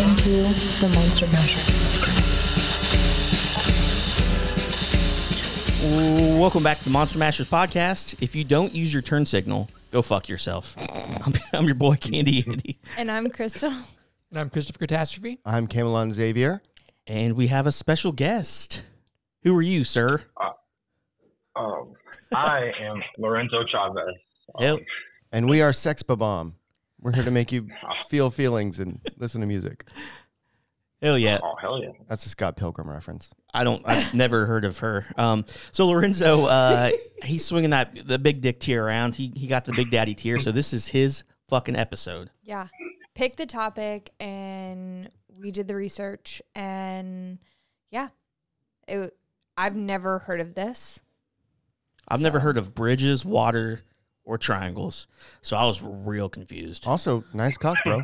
listening to the Monster Masher. Welcome back to the Monster Mashers podcast. If you don't use your turn signal, go fuck yourself. I'm your boy, Candy Andy. And I'm Crystal. And I'm Christopher Catastrophe. I'm Camelon Xavier. And we have a special guest. Who are you, sir? I am Lorenzo Chavez. Hell, And we are Sex Bomb. We're here to make you feel feelings and listen to music. hell yeah. Oh, hell yeah. That's a Scott Pilgrim reference. I've never heard of her. So Lorenzo, he's swinging the big dick tier around. He got the big daddy tier. So this is his fucking episode. Yeah. Pick the topic and we did the research and yeah. I've never heard of this. I've never heard of bridges, water, or triangles. So I was real confused. Also, nice cock, bro.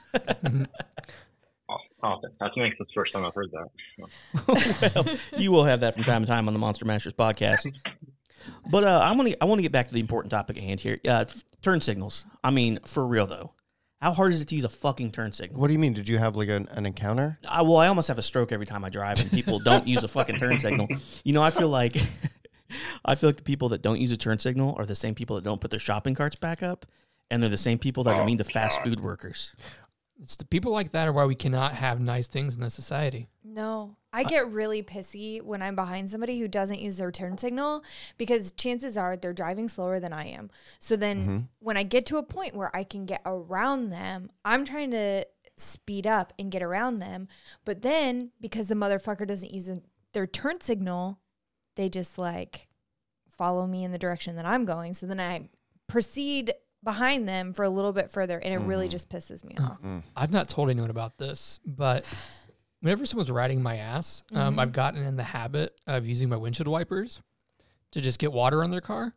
Oh, that makes the first time I've heard that. Well, you will have that from time to time on the Monster Mashers podcast. But I want to get back to the important topic at hand here. Turn signals. I mean, for real though, how hard is it to use a fucking turn signal? What do you mean? Did you have like an encounter? I almost have a stroke every time I drive, and people don't use a fucking turn signal. You know, I feel like the people that don't use a turn signal are the same people that don't put their shopping carts back up, and they're the same people that are mean to fast food workers. It's the people like that are why we cannot have nice things in this society. No. I get really pissy when I'm behind somebody who doesn't use their turn signal because chances are they're driving slower than I am. So then when I get to a point where I can get around them, I'm trying to speed up and get around them. But then because the motherfucker doesn't use their turn signal, they just like follow me in the direction that I'm going. So then I proceed behind them for a little bit further, and it really just pisses me off. I've not told anyone about this, but whenever someone's riding my ass, I've gotten in the habit of using my windshield wipers to just get water on their car.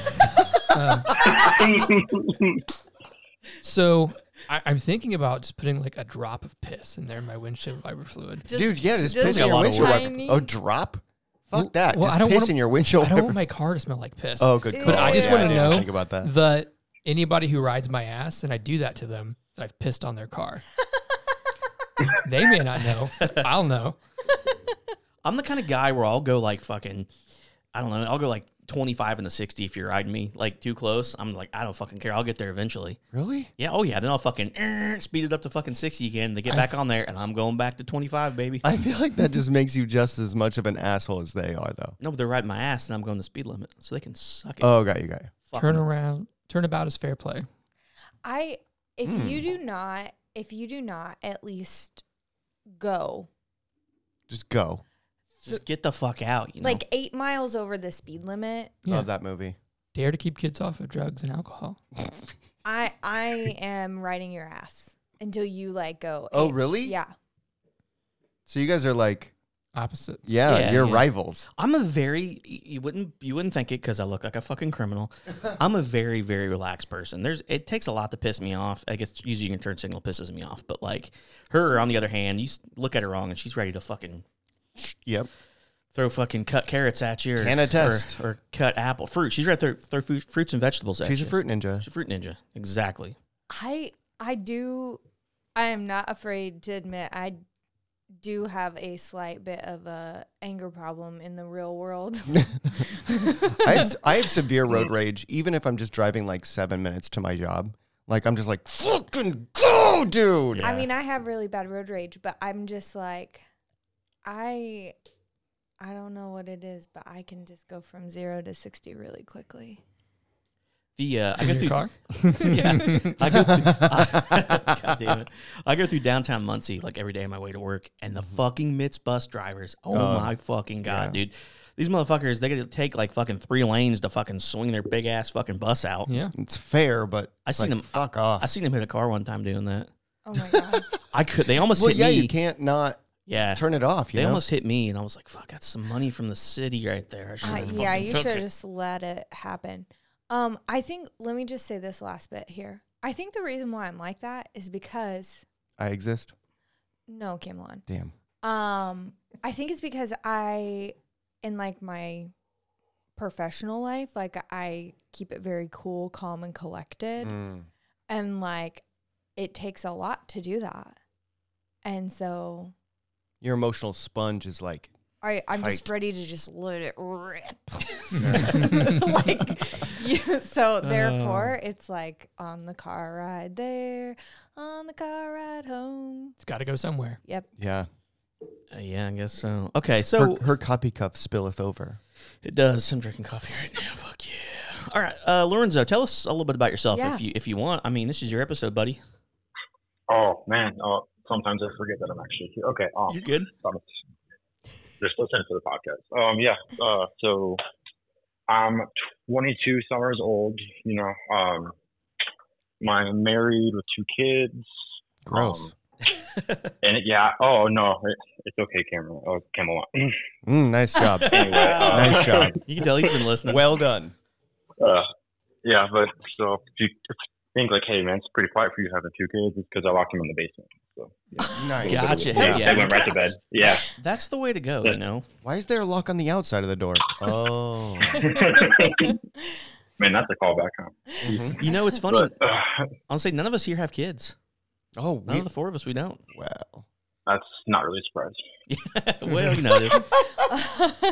So I'm thinking about just putting like a drop of piss in there in my windshield wiper fluid. Dude, yeah, just just piss a in your lot of windshield work. wiper. Oh, drop? Fuck that. Well, just I don't piss wanna- in your windshield I don't want wiper. my car to smell like piss. Oh, good call. But I just Yeah, wanna I didn't know think about that. That anybody who rides my ass and I do that to them, that I've pissed on their car. They may not know. I'll know. I'm the kind of guy where I'll go like fucking, I don't know, I'll go like 25 in the 60 if you're riding me like too close. I'm like, I don't fucking care. I'll get there eventually. Really? Yeah, oh yeah. Then I'll fucking speed it up to fucking 60 again. They get back on there, and I'm going back to 25, baby. I feel like that just makes you just as much of an asshole as they are, though. No, but they're riding my ass, and I'm going the speed limit, so they can suck it. Oh, got you. Fuck Turn 'em. around. Turnabout is fair play. If you do not at least go Just go. Just get the fuck out. You know? like 8 miles over the speed limit, Yeah. Love that movie. Dare to keep kids off of drugs and alcohol. I am riding your ass until you like go. Oh, 8. really? Yeah. So you guys are like, Opposites. Yeah, you're yeah. rivals. I'm a very you wouldn't think it because I look like a fucking criminal. I'm a very very relaxed person. It takes a lot to piss me off. I guess usually your turn signal pisses me off, but like her on the other hand, you look at her wrong and she's ready to fucking Yep. throw fucking cut carrots at you, Can attest. or cut fruit. She's ready to throw fruits and vegetables at you. She's a fruit ninja. She's a fruit ninja. Exactly. I am not afraid to admit I do have a slight bit of a anger problem in the real world. I have severe road rage, even if I'm just driving like 7 minutes to my job. Like, I'm just like, fucking go, dude. Yeah. I mean, I have really bad road rage, but I'm just like, I don't know what it is, but I can just go from 0 to 60 really quickly. I In go your through car? Yeah, I go through. God damn it! I go through downtown Muncie like every day on my way to work, and the fucking MITS bus drivers. Oh my fucking god, yeah. dude! These motherfuckers, they got to take like fucking 3 lanes to fucking swing their big ass fucking bus out. Yeah. It's fair, but I seen them. Fuck off. I seen them hit a car one time doing that. Oh my God. I could. They almost Well, hit yeah, me. you can't not Yeah, turn it off. You they know? almost hit me, and I was like, "Fuck, that's some money from the city right there." I should've Yeah, fucking you took should have it. just let it happen. I think, let me just say this last bit here. I think the reason why I'm like that is because, I exist. no, Camelon. Damn. I think it's because in like my professional life, like I keep it very cool, calm, and collected. And like, it takes a lot to do that. And so Your emotional sponge is like, I'm just Tight. ready to just let it rip. So therefore, it's like on the car ride there, on the car ride home. It's got to go somewhere. Yep. yeah. Yeah, I guess so. Okay, so Her coffee cup spilleth over. it does. I'm drinking coffee right now. Fuck yeah. All right, Lorenzo, tell us a little bit about yourself Yeah. if you want. I mean, this is your episode, buddy. Oh man. Sometimes I forget that I'm actually here. Okay. You're good. Just listening to the podcast. Yeah. So I'm 22 summers old. You know. I'm married with 2 kids. Gross. And yeah. Oh no, it's okay, Cameron. Oh, Camelot. Nice job. Anyway. Nice job. You can tell he's been listening. Well done. Yeah, but so if you think like, hey man, it's pretty quiet for you having 2 kids, it's because I locked them in the basement. So Nice. Gotcha. yeah, Hell yeah. they went right to bed. Yeah. That's the way to go, you know. Why is there a lock on the outside of the door? Oh. Man, that's a callback, huh? Mhm. You know, it's funny. But I'll say none of us here have kids. Oh, None of the 4 of us, we don't. well. that's not really a surprise. Well, you know, it is.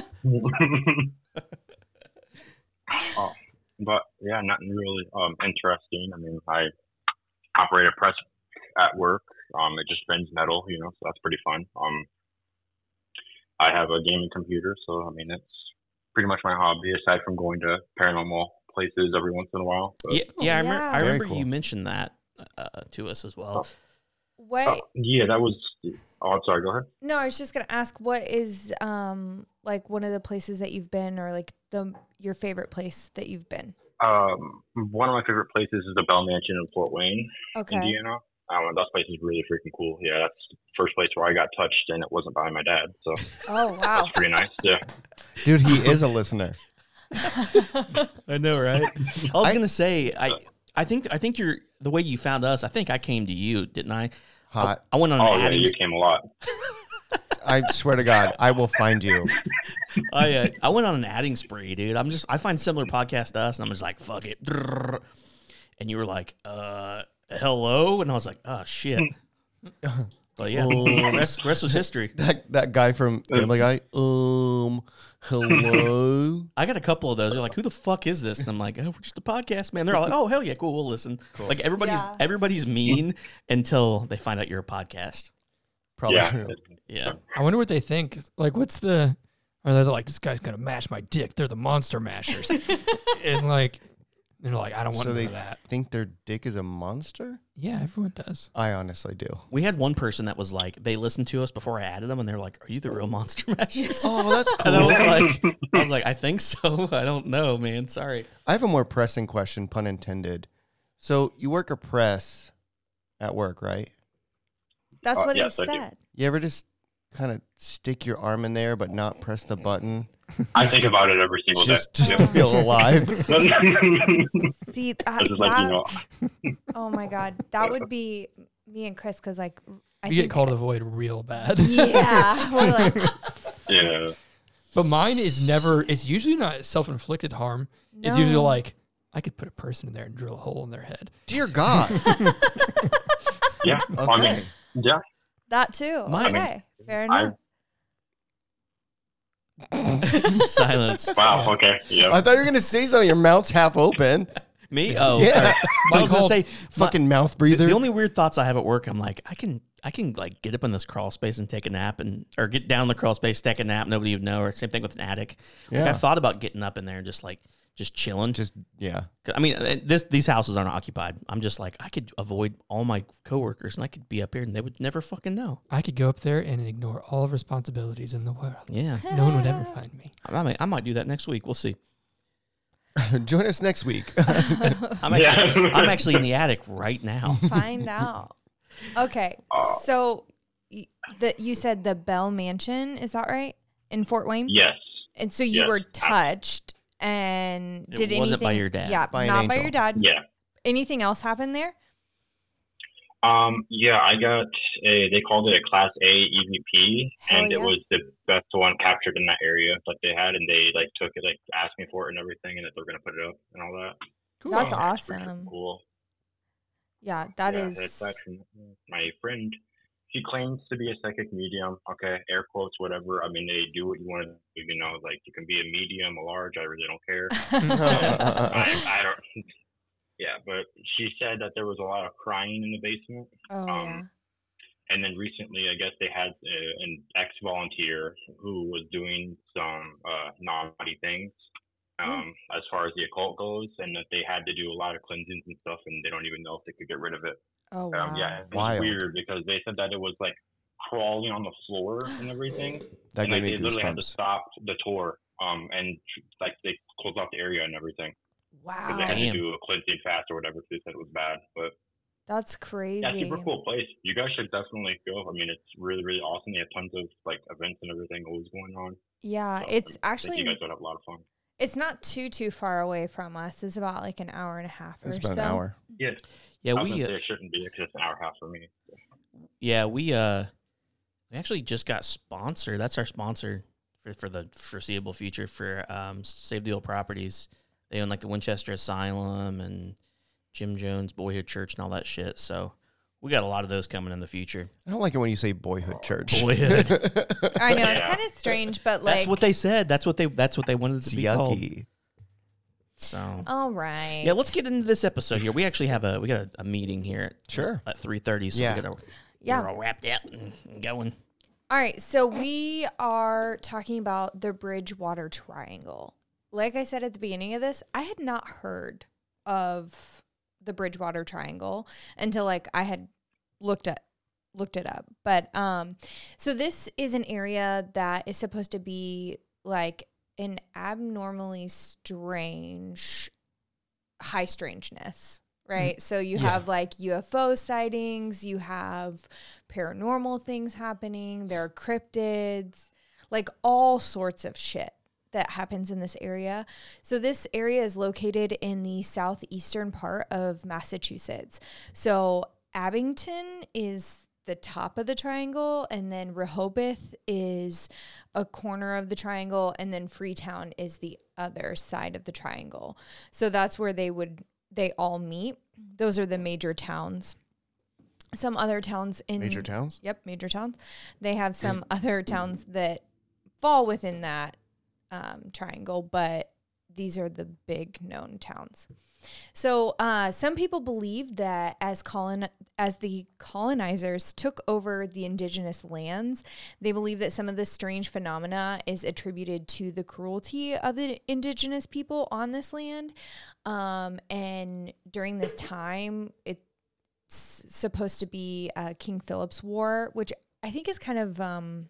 But yeah, nothing really interesting. I mean, I operate a press at work. It just bends metal, you know, so that's pretty fun. I have a gaming computer, so I mean, it's pretty much my hobby aside from going to paranormal places every once in a while. But, Yeah, I yeah. remember Very cool. you mentioned that to us as well. What? yeah, that was. Oh, I'm sorry. Go ahead. No, I was just gonna ask, what is like one of the places that you've been, or like your favorite place that you've been? One of my favorite places is the Bell Mansion in Fort Wayne, Okay. Indiana. That place is really freaking cool. Yeah, that's the first place where I got touched, and it wasn't by my dad. So Oh wow. that's pretty nice. Yeah. Dude, he is a listener. I know, right? I was gonna say, I think you're the way you found us. I think I came to you, didn't I? Hot. I went on Oh an yeah, adding. you came a lot. I swear to God, I will find you. I went on an adding spree, dude. I find similar podcasts to us, and I'm just like, fuck it. And you were like, hello, and I was like, oh shit. But yeah, rest was history. That guy from Family Guy. Hello. I got a couple of those. They're like, who the fuck is this? And I'm like, oh, we're just a podcast, man. They're all like, oh hell yeah, cool, we'll listen. Like everybody's mean until they find out you're a podcast. Probably Yeah. true. Yeah. I wonder what they think. Like, are they like, this guy's going to mash my dick? They're the monster mashers. And like, they're like, I don't want So to they do that. think their dick is a monster? Yeah, everyone does. I honestly do. We had one person that was like, they listened to us before I added them, and they're like, are you the real Monster Mashers? Oh, that's And I cool. was like, I think so. I don't know, man. Sorry. I have a more pressing question, pun intended. So you work a press at work, right? That's what yes, he I do. said. You ever just kind of stick your arm in there but not press the button I think about it every single just day. to feel alive? See, I just like, you know, oh my god, that would be me and Chris, because like I You get think- called to the void real bad. Yeah, we're like, yeah. But mine is never, it's usually not self-inflicted harm. It's usually No. like, I could put a person in there and drill a hole in their head. Dear God. Yeah. I Okay. mean, yeah. that too. Mine- Okay, fair I- enough. Silence. Wow. Okay. Yeah. I thought you were going to say something. Your mouth's half open. Me? Oh, Yeah. sorry. I was gonna called say, Fucking mouth breather. the only weird thoughts I have at work, I'm like, I can like get up in this crawl space and take a nap, or get down in the crawl space, take a nap, nobody would know. Or same thing with an attic. Like, Yeah. I thought about getting up in there and just chilling. yeah. I mean, these houses aren't occupied. I'm just like, I could avoid all my coworkers and I could be up here and they would never fucking know. I could go up there and ignore all responsibilities in the world. Yeah, No one would ever find me. I might do that next week. We'll see. Join us next week. I'm actually in the attic right now. Find out. Okay, so you said the Bell Mansion, is that right, in Fort Wayne? Yes. And so you Yes. were touched, and It did wasn't by anything? your dad. Yeah, By an not by angel. your dad. Yeah. Anything else happen there? Yeah, I got they called it a Class A EVP, Hell and yeah. it was the best one captured in that area that they had, and they like took it, like asked me for it and everything, and that they're gonna put it up and all that. Cool. That's It's pretty awesome. cool. Yeah, that Yeah, is. It's actually my friend. she claims to be a psychic medium. Okay, air quotes, whatever. I mean, they do what you want to do. You know, like you can be a medium, a large. I really don't care. I don't. Yeah, but she said that there was a lot of crying in the basement. Oh yeah. And then recently, I guess they had an ex-volunteer who was doing some naughty things as far as the occult goes, and that they had to do a lot of cleansings and stuff, and they don't even know if they could get rid of it. Oh wow. Yeah, it was Wild. weird because they said that it was like crawling on the floor and everything. That and gave me they literally had to goosebumps. stop the tour, and like they closed off the area and everything. Wow. Because they had Damn. to do a cleansing fast or whatever, because they said it was bad. But That's crazy. yeah, super cool place. You guys should definitely go. I mean, it's really, really awesome. They have tons of like events and everything always going on. Yeah, So, it's I think you actually guys would have a lot of fun. it's not too far away from us. It's about like an hour and a half or It's so. about an hour. Yeah, Yeah, I was we gonna say it shouldn't be because it's an hour and a half for me. we actually just got sponsored. That's our sponsor for the foreseeable future for Save the Old Properties. They own like the Winchester Asylum and Jim Jones Boyhood Church and all that shit. So we got a lot of those coming in the future. I don't like it when you say boyhood church. Boyhood. I know it's Yeah. kind of strange, but like That's what they said. That's what they wanted it It's to be called. yucky. So all right. yeah, let's get into this episode here. We actually have we got a meeting here Sure. at 3:30. So Yeah. we gotta Yeah. we're all wrapped up and going. All right, so we are talking about the Bridgewater Triangle. Like I said at the beginning of this, I had not heard of the Bridgewater Triangle until like I had looked it up. But so this is an area that is supposed to be like an abnormally strange high strangeness. Right. So you have like UFO sightings, you have paranormal things happening, there are cryptids, like all sorts of shit that happens in this area. So this area is located in the southeastern part of Massachusetts. So Abington is the top of the triangle, and then Rehoboth is a corner of the triangle, and then Freetown is the other side of the triangle. So that's where they all meet. Those are the major towns. Some other towns in Major towns? Yep, major towns. They have some other towns that fall within that triangle, but these are the big known towns. So some people believe that as the colonizers took over the indigenous lands, they believe that some of the strange phenomena is attributed to the cruelty of the indigenous people on this land. And during this time, it's supposed to be King Philip's War, which I think is kind of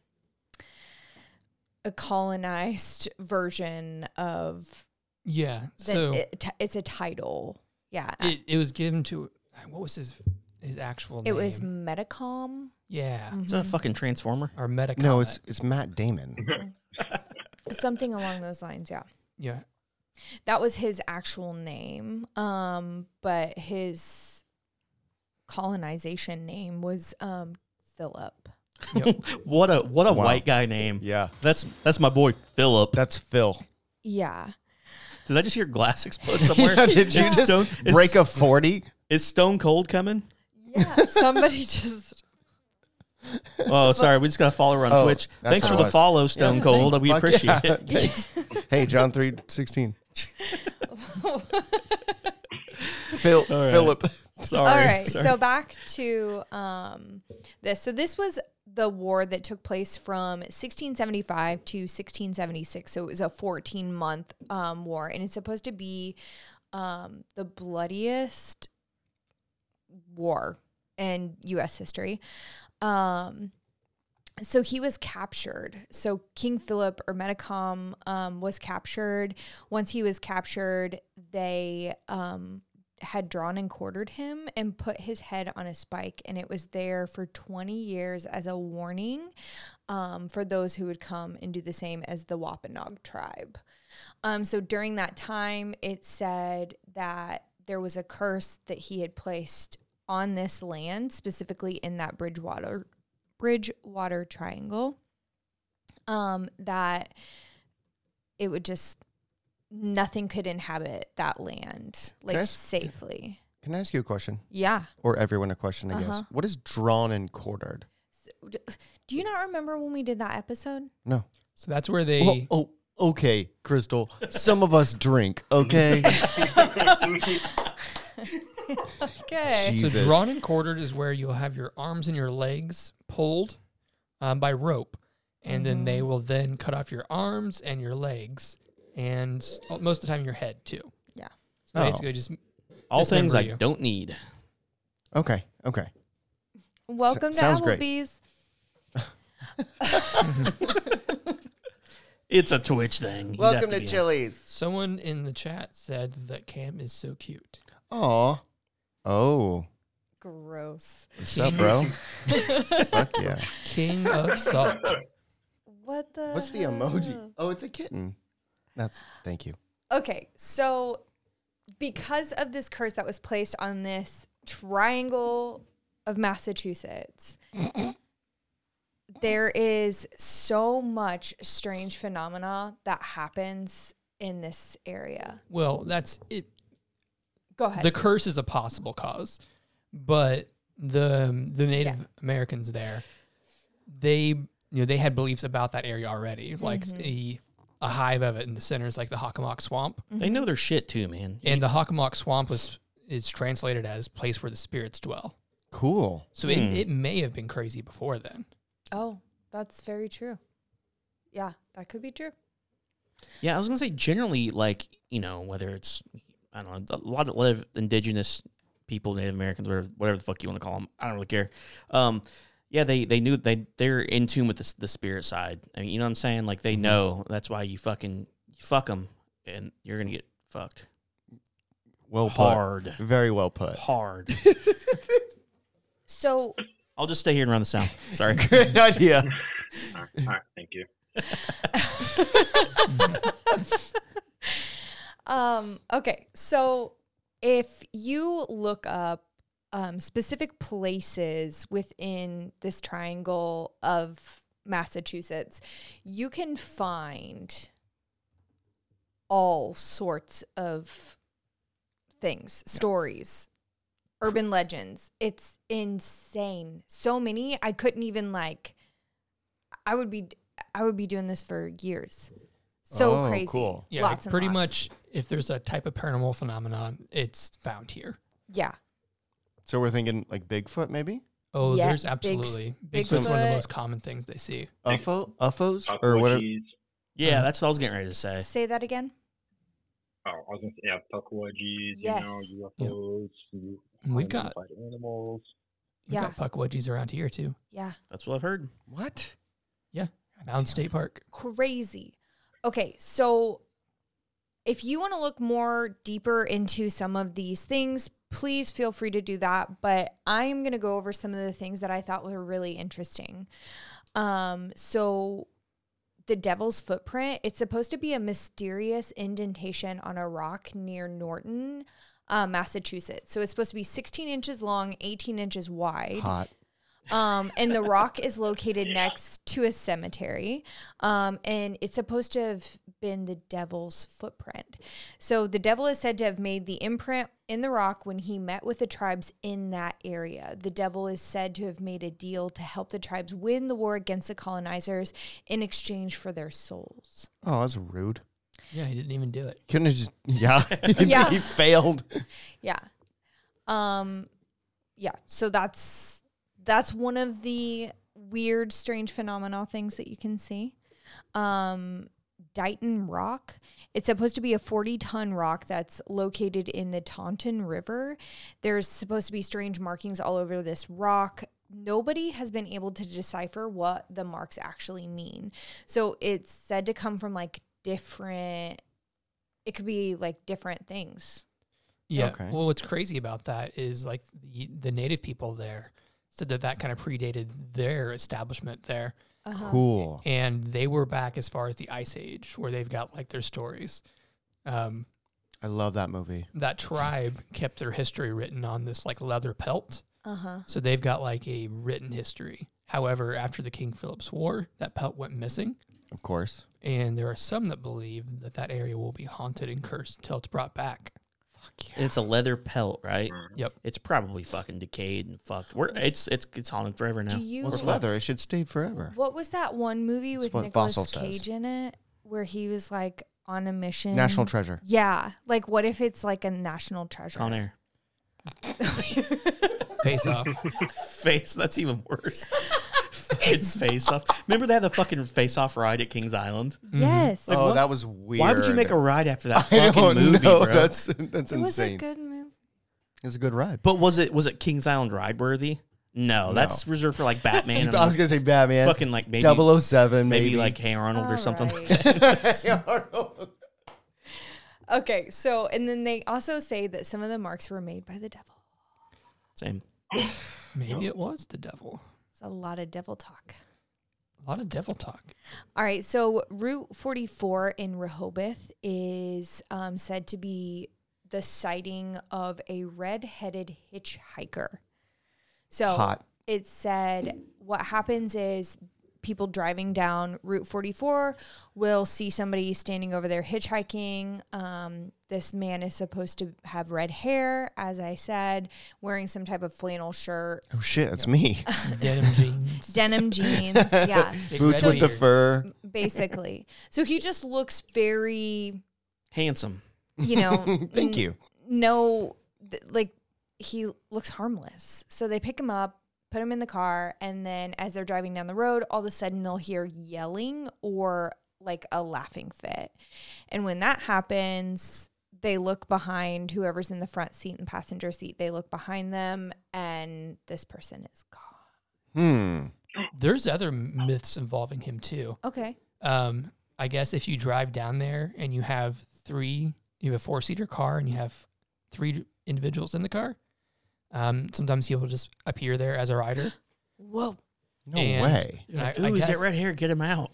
a colonized version of Yeah. So it's a title. Yeah. it was given to, what was his actual name? It was Metacom. Yeah. It's a fucking transformer. Or Metacom. No, it's Matt Damon. Something along those lines, yeah. Yeah. That was his actual name. But his colonization name was Philip. Yep. What a Wow. white guy name. Yeah. That's my boy Philip. That's Phil. Yeah. Did I just hear glass explode somewhere? Yeah, did you Is just Stone, break a 40? Is Stone Cold coming? Yeah. Somebody just Oh, sorry. We just got to follow her on Oh, Twitch. that's Thanks what for it the was. follow, Stone Yeah, Cold. thanks. We Fuck appreciate yeah. it. Thanks. Hey, John 3:16. Philip. Sorry. All right, Sorry. so back to this. So this was the war that took place from 1675 to 1676. So it was a 14-month war, and it's supposed to be the bloodiest war in U.S. history. So he was captured. So King Philip or Metacom was captured. Once he was captured, they had drawn and quartered him and put his head on a spike, and it was there for 20 years as a warning for those who would come and do the same as the Wampanoag tribe. So during that time, it said that there was a curse that he had placed on this land, specifically in that Bridgewater Triangle, that it would just, nothing could inhabit that land, like, safely. Can I ask you a question? Yeah. Or everyone a question, I guess. What is drawn and quartered? Do you not remember when we did that episode? No. So that's where they. Okay, Crystal. Some of us drink, okay? Okay. So Jesus. drawn and quartered is where you'll have your arms and your legs pulled by rope, and then they will then cut off your arms and your legs, and most of the time your head too. Yeah. So basically, just All things I dismember you. don't need. Okay. Welcome to sounds great. Applebee's. It's a Twitch thing. You'd have Welcome to be- Chili's. Someone in the chat said that Cam is so cute. Aw. Oh. Gross. What's up, bro? Fuck yeah. King of salt. What the? What's the emoji? Oh, it's a kitten. Thank you. Okay, so because of this curse that was placed on this triangle of Massachusetts, there is so much strange phenomena that happens in this area. Well, that's it. Go ahead. The curse is a possible cause, but the Native Americans there, they had beliefs about that area already, like a hive of it in the center is like the Hockomock Swamp, They know their shit too, man. and the Hockomock Swamp is translated as place where the spirits dwell. Cool. So it may have been crazy before then. Oh, that's very true. Yeah, that could be true. Yeah, I was gonna say generally, like, whether it's I don't know, a lot of indigenous people, Native Americans, whatever the fuck you want to call them, I don't really care. Yeah, they knew they're in tune with the spirit side. I mean, you know what I'm saying? Like they know that's why you fuck them and you're gonna get fucked Well put. hard, Very well put. hard. So I'll just stay here and run the sound. Sorry. Good idea. All right, thank you. okay, so if you look up specific places within this triangle of Massachusetts, you can find all sorts of things, stories, urban legends. It's insane. So many. I couldn't even I would be doing this for years. So Oh, crazy. cool. Yeah, Lots and pretty lots. much if there's a type of paranormal phenomenon, it's found here. Yeah. So we're thinking like Bigfoot, maybe? Oh, Yeah, there's absolutely. Bigfoot's one of the Bigfoot. most common things they see. UFOs? Or whatever. Puckwudgies. Yeah, that's what I was getting ready to say. Say that again. Oh, I was gonna say, yeah, Puckwudgies, Yes. UFOs, We've got unidentified animals. we've got puckwudgies around here too. Yeah. That's what I've heard. What? Yeah, Mound State Park. Crazy. Okay, so if you want to look more deeper into some of these things, please feel free to do that. But I'm going to go over some of the things that I thought were really interesting. So the Devil's Footprint, it's supposed to be a mysterious indentation on a rock near Norton, Massachusetts. So it's supposed to be 16 inches long, 18 inches wide. Hot. And the rock is located next to a cemetery. And it's supposed to have been the devil's footprint. So the devil is said to have made the imprint in the rock when he met with the tribes in that area. The devil is said to have made a deal to help the tribes win the war against the colonizers in exchange for their souls. Oh, that's rude. Yeah, he didn't even do it. Couldn't have just, yeah. Yeah. He failed. Yeah. Yeah. So that's one of the weird, strange phenomena things that you can see. Dighton Rock. It's supposed to be a 40-ton rock that's located in the Taunton River. There's supposed to be strange markings all over this rock. Nobody has been able to decipher what the marks actually mean. So it's said to come from different, it could be different things. Yeah. Okay. Well, what's crazy about that is the native people there said that kind of predated their establishment there. Cool. And they were back as far as the Ice Age, where they've got their stories. I love that movie. That tribe kept their history written on this leather pelt. Uh-huh. So they've got a written history. However, after the King Philip's War, that pelt went missing. Of course. And there are some that believe that area will be haunted and cursed until it's brought back. It's a leather pelt, right? Yep. It's probably fucking decayed and fucked. It's haunted forever now. Do you? Well, it's leather. It should stay forever. What was that one movie with what Nicolas Fossil Cage says. in it, where he was like on a mission? National treasure. Yeah, like what if it's like a national treasure? Con Air. Face Off. Face. That's even worse. It's Face Off. Remember they had the fucking Face Off ride at Kings Island? Yes, Like, Oh, what? that was weird. Why would you make a ride after that I fucking don't movie, know. bro? That's it was a insane. good movie. It's a good ride. But was it Kings Island ride worthy? No, that's reserved for like Batman. And I was gonna say Batman. fucking like maybe 007, maybe like Hey Arnold or All something. right. Like that. Okay, so and then they also say that some of the marks were made by the devil. Same. Maybe it was the devil. It's a lot of devil talk. A lot of devil talk. All right, so Route 44 in Rehoboth is said to be the sighting of a red-headed hitchhiker. So Hot. it said what happens is people driving down Route 44 will see somebody standing over there hitchhiking. This man is supposed to have red hair, as I said, wearing some type of flannel shirt, Oh shit, that's me. Denim jeans. denim jeans. Yeah, Big Boots red with the beard. fur. basically. So he just looks very, Handsome. you know, Thank you. like he looks harmless. So they pick him up, put him in the car, and then as they're driving down the road, all of a sudden they'll hear yelling or like a laughing fit. And when that happens, they look behind whoever's in the front seat and passenger seat. They look behind them, and this person is gone. There's other myths involving him too. Okay. I guess if you drive down there and you have a 4-seater car and you have 3 individuals in the car, sometimes he will just appear there as a rider. Whoa. No And way. You're like, I ooh, he's got guess- red hair. Get him out.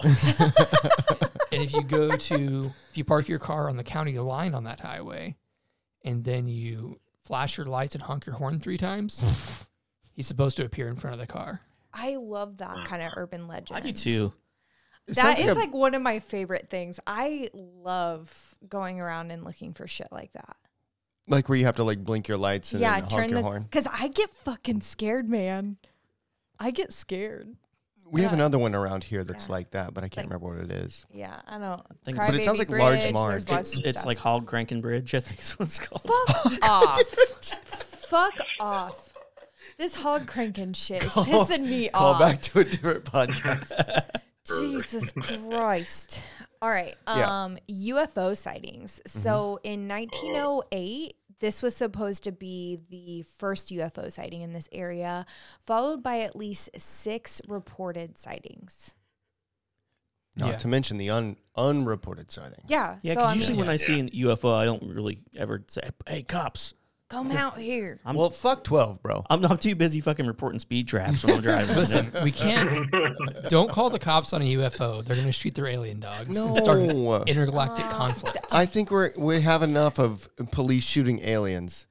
And if you park your car on the county line on that highway, and then you flash your lights and honk your horn 3 times, he's supposed to appear in front of the car. I love that kind of urban legend. I do too. It That sounds is a- like one of my favorite things. I love going around and looking for shit like that. like where you have to like blink your lights and then honk your horn. Because I get fucking scared, man. I get scared. We have Yeah. another one around here that's Yeah. like that, but I can't Like- remember what it is. Yeah, I don't. think- But it sounds like Large Bridge, Mark. there's lots of It's stuff. like Hog Crankin Bridge, I think is what it's called. Fuck off. Fuck off. This hog cranking shit is pissing me Call off. back to a different podcast. Jesus Christ. All right. Yeah. UFO sightings. So in 1908, this was supposed to be the first UFO sighting in this area, followed by at least 6 reported sightings. Not Yeah. to mention the unreported sighting. Yeah. Yeah, so because I usually mean, when I see an UFO, I don't really ever say, "Hey, cops." come out here. Well, fuck 12, bro. I'm too busy fucking reporting speed traps when I'm driving. Listen, we can't. Don't call the cops on a UFO. They're going to shoot their alien dogs and start an No. intergalactic conflict. I think we have enough of police shooting aliens.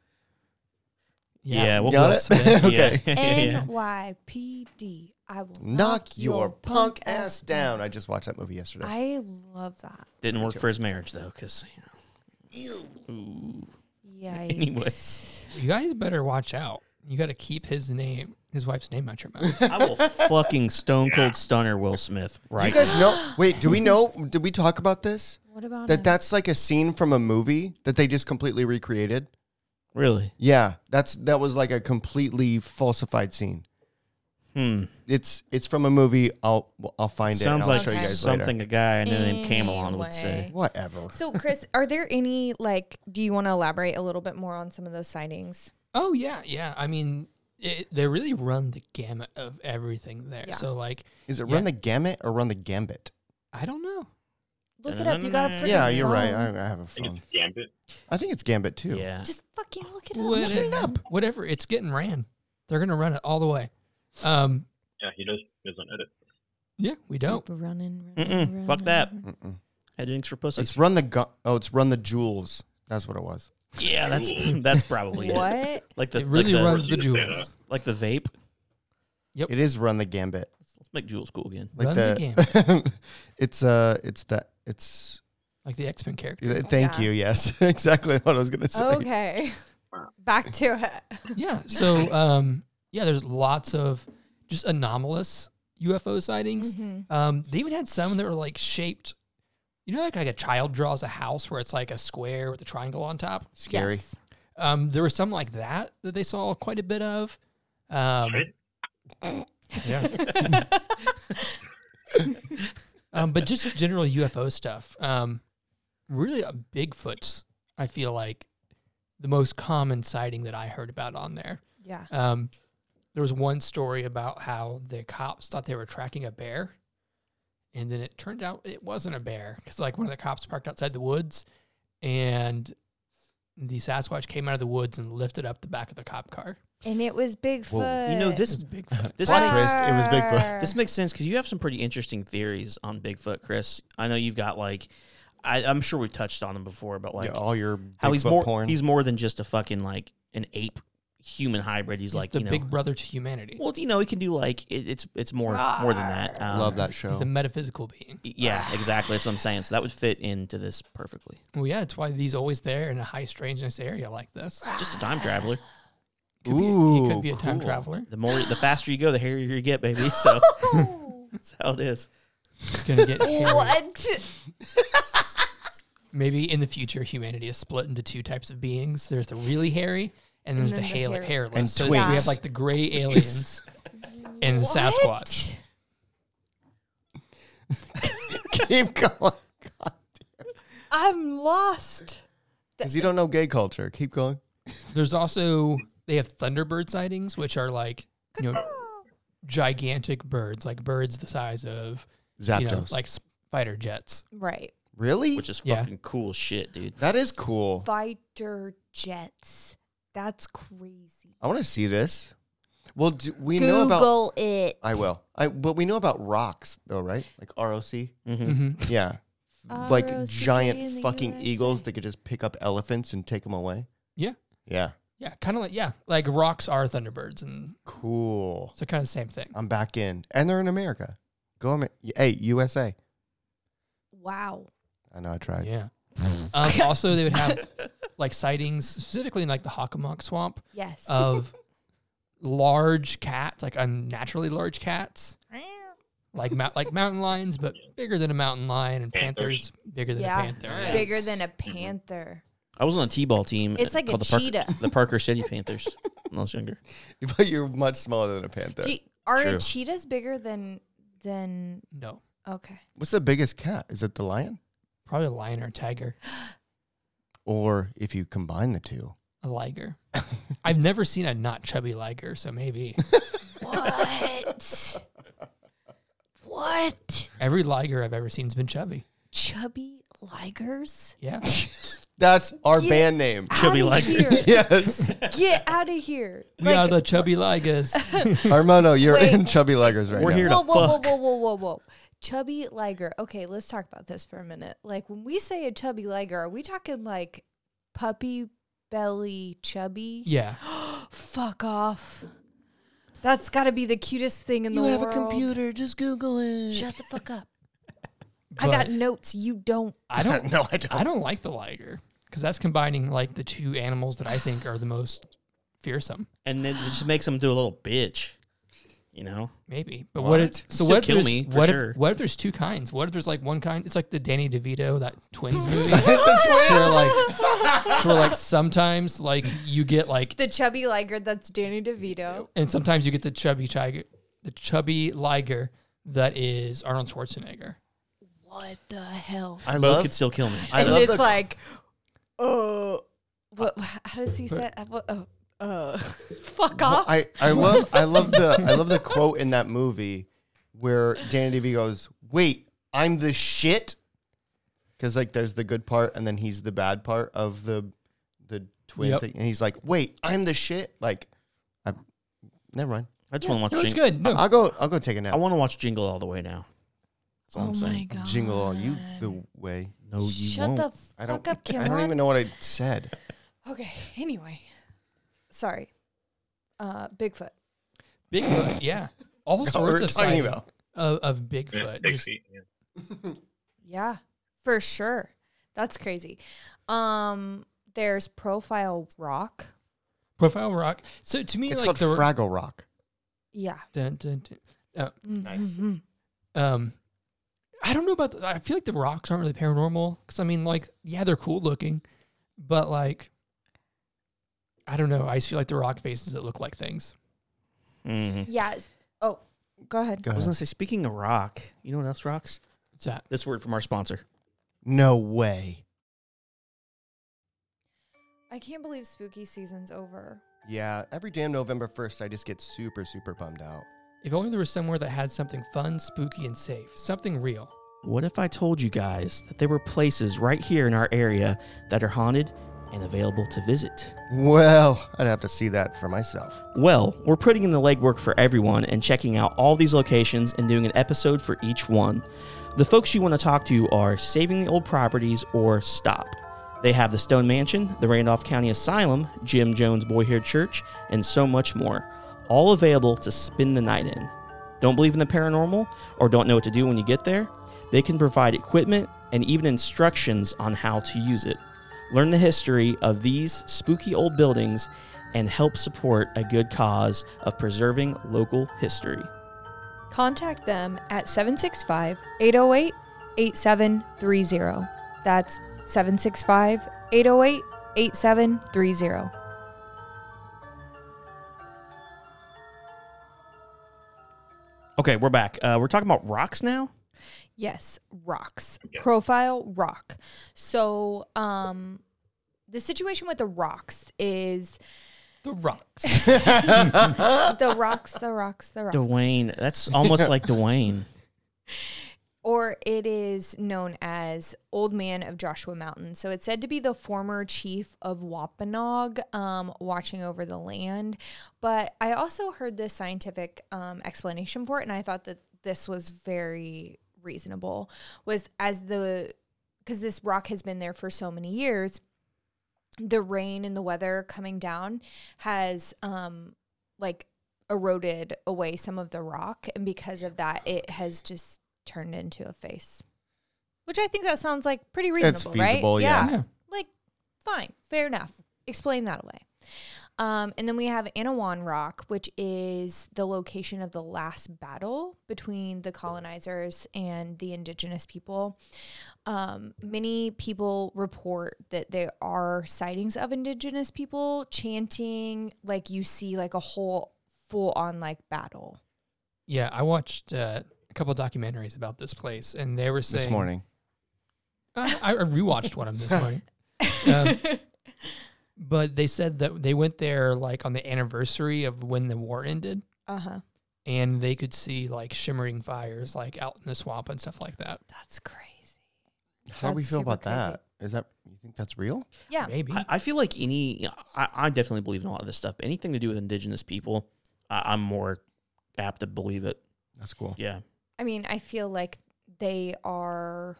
Yeah, we'll Got go it? Smith. Okay. Yeah. NYPD. I will Knock your punk ass down. I just watched that movie yesterday. I love that. Didn't work for his marriage though, because Ooh. Yikes. Anyway. You guys better watch out. You got to keep his wife's name out your mouth. I will fucking stone cold stunner Will Smith Do right you guys know? Wait, do we know? Did we talk about this? What about That it? that's like a scene from a movie that they just completely recreated. now. Really? Yeah, that was like a completely falsified scene. It's from a movie. I'll find it. Sounds And I'll like show you guys something later. a guy I know named Camelon would say. Anyway. Whatever. So, Chris, are there any, like, do you want to elaborate a little bit more on some of those sightings? Oh, yeah. I mean, they really run the gamut of everything there. Yeah. So, like, Is it Yeah. Run the Gamut or Run the Gambit? I don't know. Look it up. You got a freaking Yeah, you're right. phone. I have a I think phone. it's Gambit. I think it's Gambit too. Yeah. Just fucking look it up. Whatever, Look it up. whatever. It's getting ran. They're going to run it all the way. Yeah, he doesn't edit. Yeah, we don't. Keep running. Mm-mm. Fuck that. Mm-mm. Headings for pussies. It's Run the it's Run the Jewels. That's what it was. Yeah, that's probably it. What? Like the It really like the, runs the You just say jewels. like the vape. It is Run the Gambit. Let's make Jules cool again. Like Run the it's like the X-Men character. Thank Yeah. you. Yes, exactly what I was gonna say. Okay. Back to it. Yeah. So, there's lots of just anomalous UFO sightings. They even had some that were like shaped, like a child draws a house where it's like a square with a triangle on top. Scary. Yes. There was some like that they saw quite a bit of. Yeah. But just general UFO stuff. Really, Bigfoot's, I feel like, the most common sighting that I heard about on there. Yeah. There was one story about how the cops thought they were tracking a bear, and then it turned out it wasn't a bear because like one of the cops parked outside the woods, and the Sasquatch came out of the woods and lifted up the back of the cop car. And it was Bigfoot. You know, It this was Bigfoot. this Plot makes, twist, it was Bigfoot. this makes sense because you have some pretty interesting theories on Bigfoot, Chris. I know you've got like, I'm sure we touched on them before, but like Yeah, all your how Bigfoot he's porn. more than just a fucking like an ape human hybrid. He's like, the big brother to humanity. well, he can do like it's more than that. Love that show. He's a metaphysical being. Yeah, exactly. That's what I'm saying. So that would fit into this perfectly. Well, yeah, it's why he's always there in a high strangeness area like this. Just a time traveler. He could be a time cool. traveler. The faster you go, the hairier you get, baby. So that's how it is. He's gonna get hairy. What? Maybe in the future, humanity is split into two types of beings. There's the really hairy, and there's the then the hairy. hairless. And so twins. we have like the gray aliens and the Sasquatch. Keep going. I'm lost. Because you don't know gay culture. Keep going. There's also they have thunderbird sightings, which are like gigantic birds, like birds the size of Zapdos. like fighter jets. Right. Really? Which is Yeah. fucking cool shit, dude. That is cool. Fighter jets. That's crazy. I want to see this. Well, we know about... Google it. I will. But we know about rocks, though, right? Like ROC? Mm-hmm. Yeah. Like ROCK in giant the fucking USA. eagles that could just pick up elephants and take them away. Yeah. Yeah. Yeah, kind of like rocks are thunderbirds, and Cool. so kind of the same thing. I'm back in. And they're in America. Hey, USA. Wow. I know I tried. Yeah. Also, they would have like sightings specifically in like the Hockomock Swamp Yes. of large cats, like unnaturally large cats, like mountain lions, but bigger than a mountain lion, and panthers bigger than Yeah. a panther. Nice. Bigger than a panther. I was on a T-ball team. It's like a called cheetah. the Parker City Panthers when I was younger. But you're much smaller than a panther. Are True. cheetahs bigger than No, okay. What's the biggest cat? Is it the lion? probably a lion or a tiger, Or if you combine the two? a liger. I've never seen a not chubby liger, so maybe What? What? every liger I've ever seen has been chubby. Chubby ligers? Yeah. That's our Get band name. Chubby Outta ligers. here. Yes. Get out of here. We are the chubby ligers. Armando, you're Wait. in Chubby Ligers right We're now. here to fuck. Whoa. Chubby liger. Okay, let's talk about this for a minute. Like when we say a chubby liger, are we talking like puppy belly chubby? Yeah. Fuck off. That's got to be the cutest thing in the world. just Google it. Shut the fuck up. I got But notes. You don't. I don't No, I don't. I don't like the liger because that's combining like the two animals that I think are the most fearsome. And then it just makes them do a little bitch. You know? Maybe, but What? what? If, so Still what? If kill there's, me, for what sure. if? What if there's two kinds? What if there's like one kind? It's like the Danny DeVito that twins movie. where like sometimes like you get like, The chubby liger, that's Danny DeVito. and sometimes you get the chubby liger that is Arnold Schwarzenegger. What the hell? I Both love. could still kill me. I And love it's the- like, what? How does he say? Fuck off. I love the quote in that movie where Danny DeVito goes, "Wait, I'm the shit," because like there's the good part and then he's the bad part of the twin Yep. thing, and he's like, "Wait, I'm the shit." Like, never mind. I just want to watch No, it's Jingle. good. No, I'll go take a nap. I want to watch Jingle all the way now. That's all I'm saying. God. Jingle all you the way. No, you Shut won't. the I fuck don't. up, I Cameron. don't even know what I said. Okay. Anyway, sorry. Bigfoot. Bigfoot. Yeah, all What sorts we're of talking sightings about. of Yeah, Bigfoot. big Just- feet. Yeah. Yeah, for sure. That's crazy. There's Profile Rock. Profile Rock. So to me, It's like called the Fraggle Rock. Yeah. Dun, dun, dun. Nice. I don't know about. I feel like the rocks aren't really paranormal because I mean, like, yeah, they're cool looking, but like, I don't know. I just feel like the rock faces that look like things. Mhm. Yeah. Oh, go ahead. Go I was ahead. gonna say, speaking of rock, you know what else rocks? What's that? This word from our sponsor. No way. I can't believe spooky season's over. Yeah, every damn November 1st, I just get super, super bummed out. If only there was somewhere that had something fun, spooky, and safe, something real. What if I told you guys that there were places right here in our area that are haunted and available to visit? Well, I'd have to see that for myself. Well, we're putting in the legwork for everyone and checking out all these locations and doing an episode for each one. The folks you want to talk to are Saving the Old Properties or STOP. They have the Stone Mansion, the Randolph County Asylum, Jim Jones Boy Hair Church, and so much more. All available to spend the night in. Don't believe in the paranormal or don't know what to do when you get there? They can provide equipment and even instructions on how to use it. Learn the history of these spooky old buildings and help support a good cause of preserving local history. Contact them at 765-808-8730. That's 765-808-8730. Okay, we're back. We're talking about rocks now? Yes, rocks. Profile Rock. So, the situation with the rocks is The rocks. the rocks. Dwayne. That's almost like Dwayne. Or it is known as Old Man of Joshua Mountain. So it's said to be the former chief of Wampanoag, watching over the land. But I also heard this scientific explanation for it, and I thought that this was very reasonable. Was because this rock has been there for so many years, the rain and the weather coming down has eroded away some of the rock, and because of that, it has just turned into a face, which I think that sounds like pretty reasonable, feasible, right? yeah. Like, fine, fair enough. Explain that away. And then we have Anawan Rock, which is the location of the last battle between the colonizers and the indigenous people. Many people report that there are sightings of indigenous people chanting, like you see like a whole full-on like battle. Yeah, I watched a couple of documentaries about this place, and they were saying This morning. I rewatched one of them this morning. But they said that they went there like on the anniversary of when the war ended, and they could see like shimmering fires like out in the swamp and stuff like that. That's crazy. How do we That's feel super about that? Is that, you think that's real? Yeah. Maybe. I feel like I definitely believe in a lot of this stuff. Anything to do with indigenous people, I'm more apt to believe it. That's cool. Yeah. I mean, I feel like they are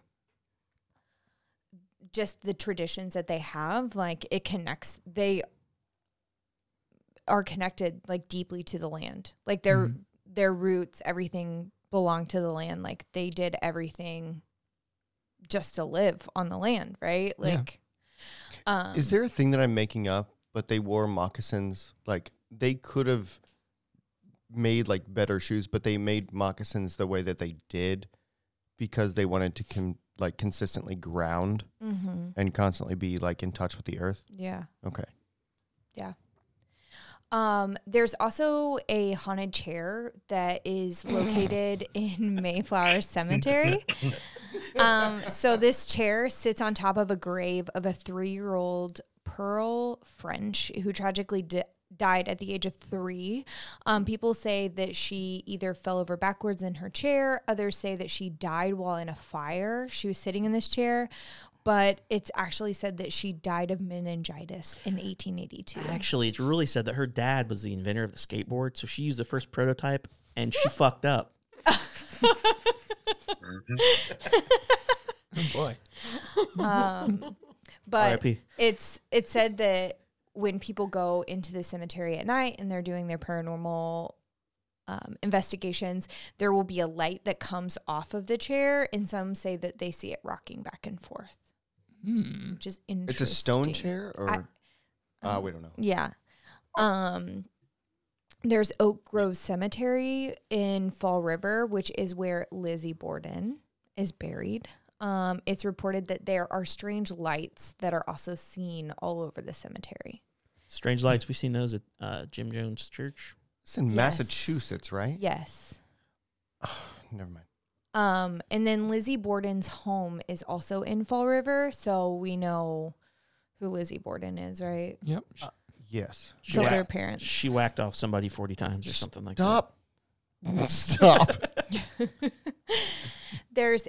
just the traditions that they have, like it connects, they are connected like deeply to the land. Like their roots, everything belonged to the land. Like they did everything just to live on the land, right? Like Is there a thing that I'm making up, but they wore moccasins? Like they could have made like better shoes, but they made moccasins the way that they did because they wanted to consistently ground and constantly be like in touch with the earth. Yeah. Okay. Yeah. There's also a haunted chair that is located in Mayflower Cemetery. So this chair sits on top of a grave of a 3-year-old Pearl French who tragically died at the age of 3. People say that she either fell over backwards in her chair. Others say that she died while in a fire. She was sitting in this chair, but it's actually said that she died of meningitis in 1882. Actually, it's really said that her dad was the inventor of the skateboard, so she used the first prototype and she fucked up. Oh boy. But R.I.P. it's said that when people go into the cemetery at night and they're doing their paranormal investigations, there will be a light that comes off of the chair, and some say that they see it rocking back and forth. which is interesting. It's a stone chair, or we don't know. Yeah. There's Oak Grove Cemetery in Fall River, which is where Lizzie Borden is buried. It's reported that there are strange lights that are also seen all over the cemetery. Strange lights. We've seen those at Jim Jones Church. It's in Yes. Massachusetts, right? Yes. Never mind. And then Lizzie Borden's home is also in Fall River, so we know who Lizzie Borden is, right? Yep. Yes. Killed her parents. She whacked off somebody 40 times or something like Stop. Stop. There's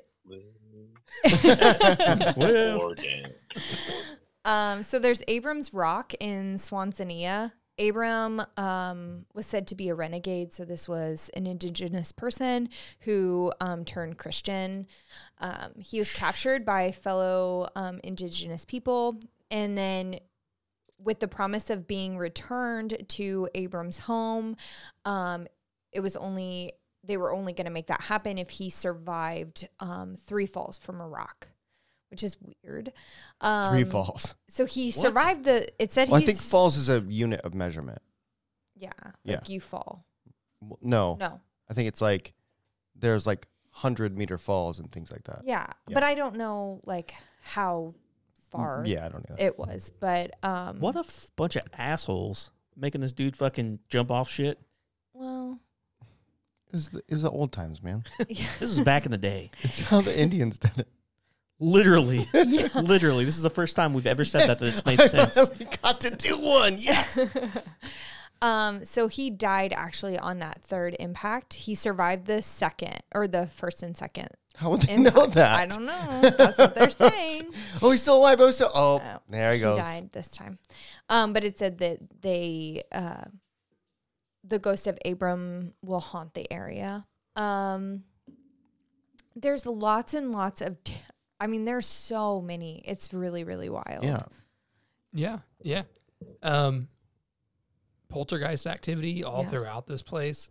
that. Well, Oregon. so there's Abram's Rock in Swansea. Abram was said to be a renegade, so this was an indigenous person who turned Christian. He was captured by fellow indigenous people, and then with the promise of being returned to Abram's home, they were only going to make that happen if he survived 3 falls from a rock, which is weird. 3 falls. So he survived it said Well, I he's- think falls is a unit of measurement. Yeah, Yeah. like you fall. No. No. I think it's like there's like 100-meter falls and things like that. Yeah, but I don't know like how far Yeah, I don't know. it was, but what a bunch of assholes making this dude fucking jump off shit. well, It was the old times, man. This is back in the day. It's how the Indians did it. Literally. Literally. This is the first time we've ever said that it's made sense. We got to do one. Yes. so he died actually on that 3rd impact. He survived the 1st and 2nd. How would they know that? I don't know. That's what they're saying. Oh, he's still alive. Oh, there he goes. He died this time. But it said that the ghost of Abram will haunt the area. There's lots and lots of, there's so many. It's really, really wild. Yeah. Yeah. Poltergeist activity all throughout this place.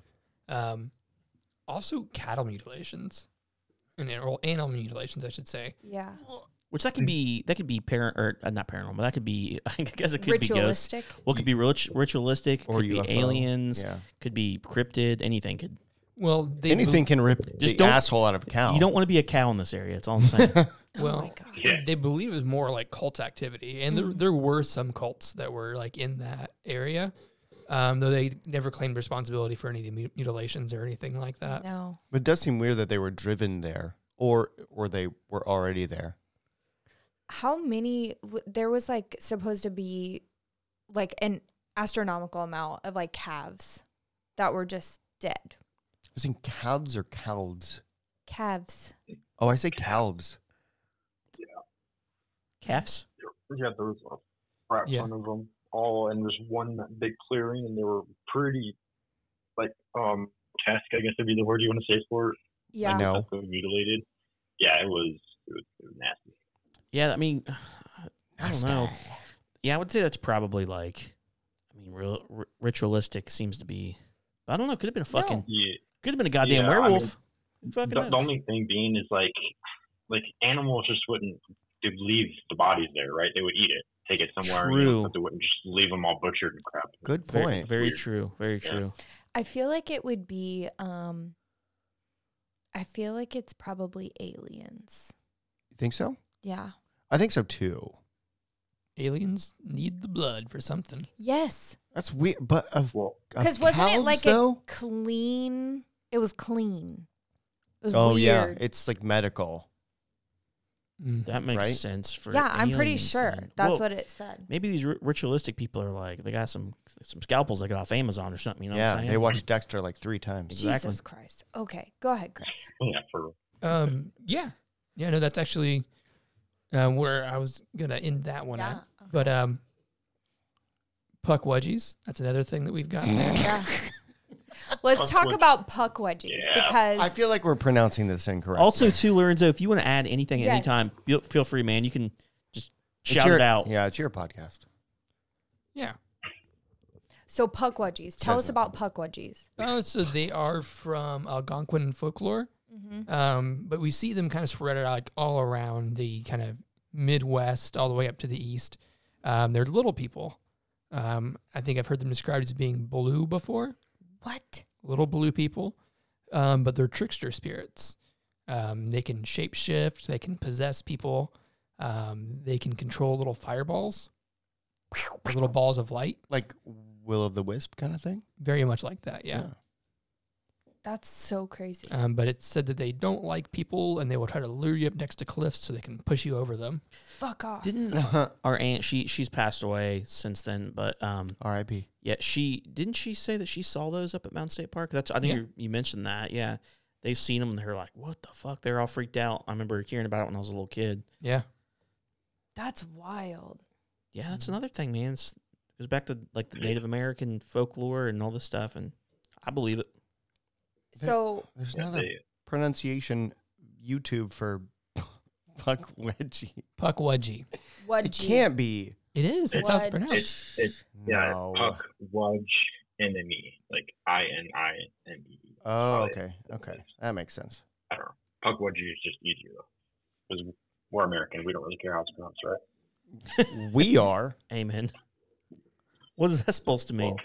Also cattle mutilations. Or animal mutilations, I should say. Yeah. Which that could be parent or not paranormal. That could be, I guess it could be ghosts. Ritualistic. Well, it could be ritualistic, Or could be UFO. aliens, Yeah. could be cryptid, anything could. Well, Anything can rip Just the don't- asshole out of a cow. You don't want to be a cow in this area. That's all I'm saying. Well, Oh my God. Yeah. they believe it was more like cult activity, and there were some cults that were like in that area, though they never claimed responsibility for any of the mutilations or anything like that. No. But it does seem weird that they were driven there, or they were already there. How many, there was like supposed to be like an astronomical amount of like calves that were just dead. Was it calves or calves? Calves. Oh, I say calves. Calves? Yeah, there was a crap ton of them all in this one big clearing, and they were pretty, like, task, I guess would be the word you want to say for it. Yeah. know. Like, mutilated. Yeah, it was nasty. Yeah, I mean, I don't know. Yeah, I would say that's probably like, ritualistic seems to be. I don't know. Could have been a fucking. Yeah. Could have been a goddamn Yeah, werewolf. Who fucking The knows? only thing being is like animals just wouldn't leave the bodies there, right? They would eat it, take it somewhere, True. but they wouldn't just leave them all butchered and crap. Good Very, point. very Weird. true. Very true. I feel like it would be, I feel like it's probably aliens. You think so? Yeah. I think so too. Aliens need the blood for something. Yes. That's weird, but Well, Because wasn't it calves, like though? a clean, it was clean. It was Oh yeah, weird. it's like medical. That makes Right? sense for. Yeah, I'm pretty aliens sure. then. That's Well, what it said. Maybe these ritualistic people are like they got some scalpels they got off Amazon or something. You know what Yeah, I'm saying? they watched Dexter like 3 times. Exactly. Jesus Christ. Okay, go ahead, Chris. yeah, for Yeah. No, that's actually where I was gonna end that one Yeah, at. But puck wedgies, that's another thing that we've got there. Yeah. Let's Puck talk wedge. about puck wedgies Yeah. because I feel like we're pronouncing this incorrect. Also, too, Lorenzo, if you want to add anything at any Yes. time, feel free, man. You can just It's shout your- it out. Yeah, it's your podcast. Yeah. so puck wedgies. Tell Says us about puck wedgies. So they are from Algonquin folklore, Mm-hmm. but we see them kind of spread out like all around the kind of Midwest all the way up to the east. They're little people. I think I've heard them described as being blue before. What? Little blue people, but they're trickster spirits. They can shapeshift. They can possess people. They can control little fireballs, little balls of light. Like Will of the Wisp kind of thing? Very much like that, yeah. That's so crazy. But it's said that they don't like people, and they will try to lure you up next to cliffs so they can push you over them. Fuck off. Didn't our aunt? She's passed away since then, but R.I.P. yeah, she say that she saw those up at Mountain State Park. That's I think you mentioned that. Yeah, they've seen them and they're like, "What the fuck?" They're all freaked out. I remember hearing about it when I was a little kid. Yeah. That's wild. Yeah, that's another thing, man. It goes back to like the Native American folklore and all this stuff, and I believe it. So There's not a pronunciation YouTube for Puck Wedgie. Puck Wedgie. what? It can't be. It is. That's how it's Wedge. pronounced. It's No. Puck Wudge Enemy, like INIME. Oh, okay. Okay. That makes sense. I don't know. Puck Wedgie is just easier though, because we're American. We don't really care how it's pronounced, right? We are. Amen. What is that supposed to mean?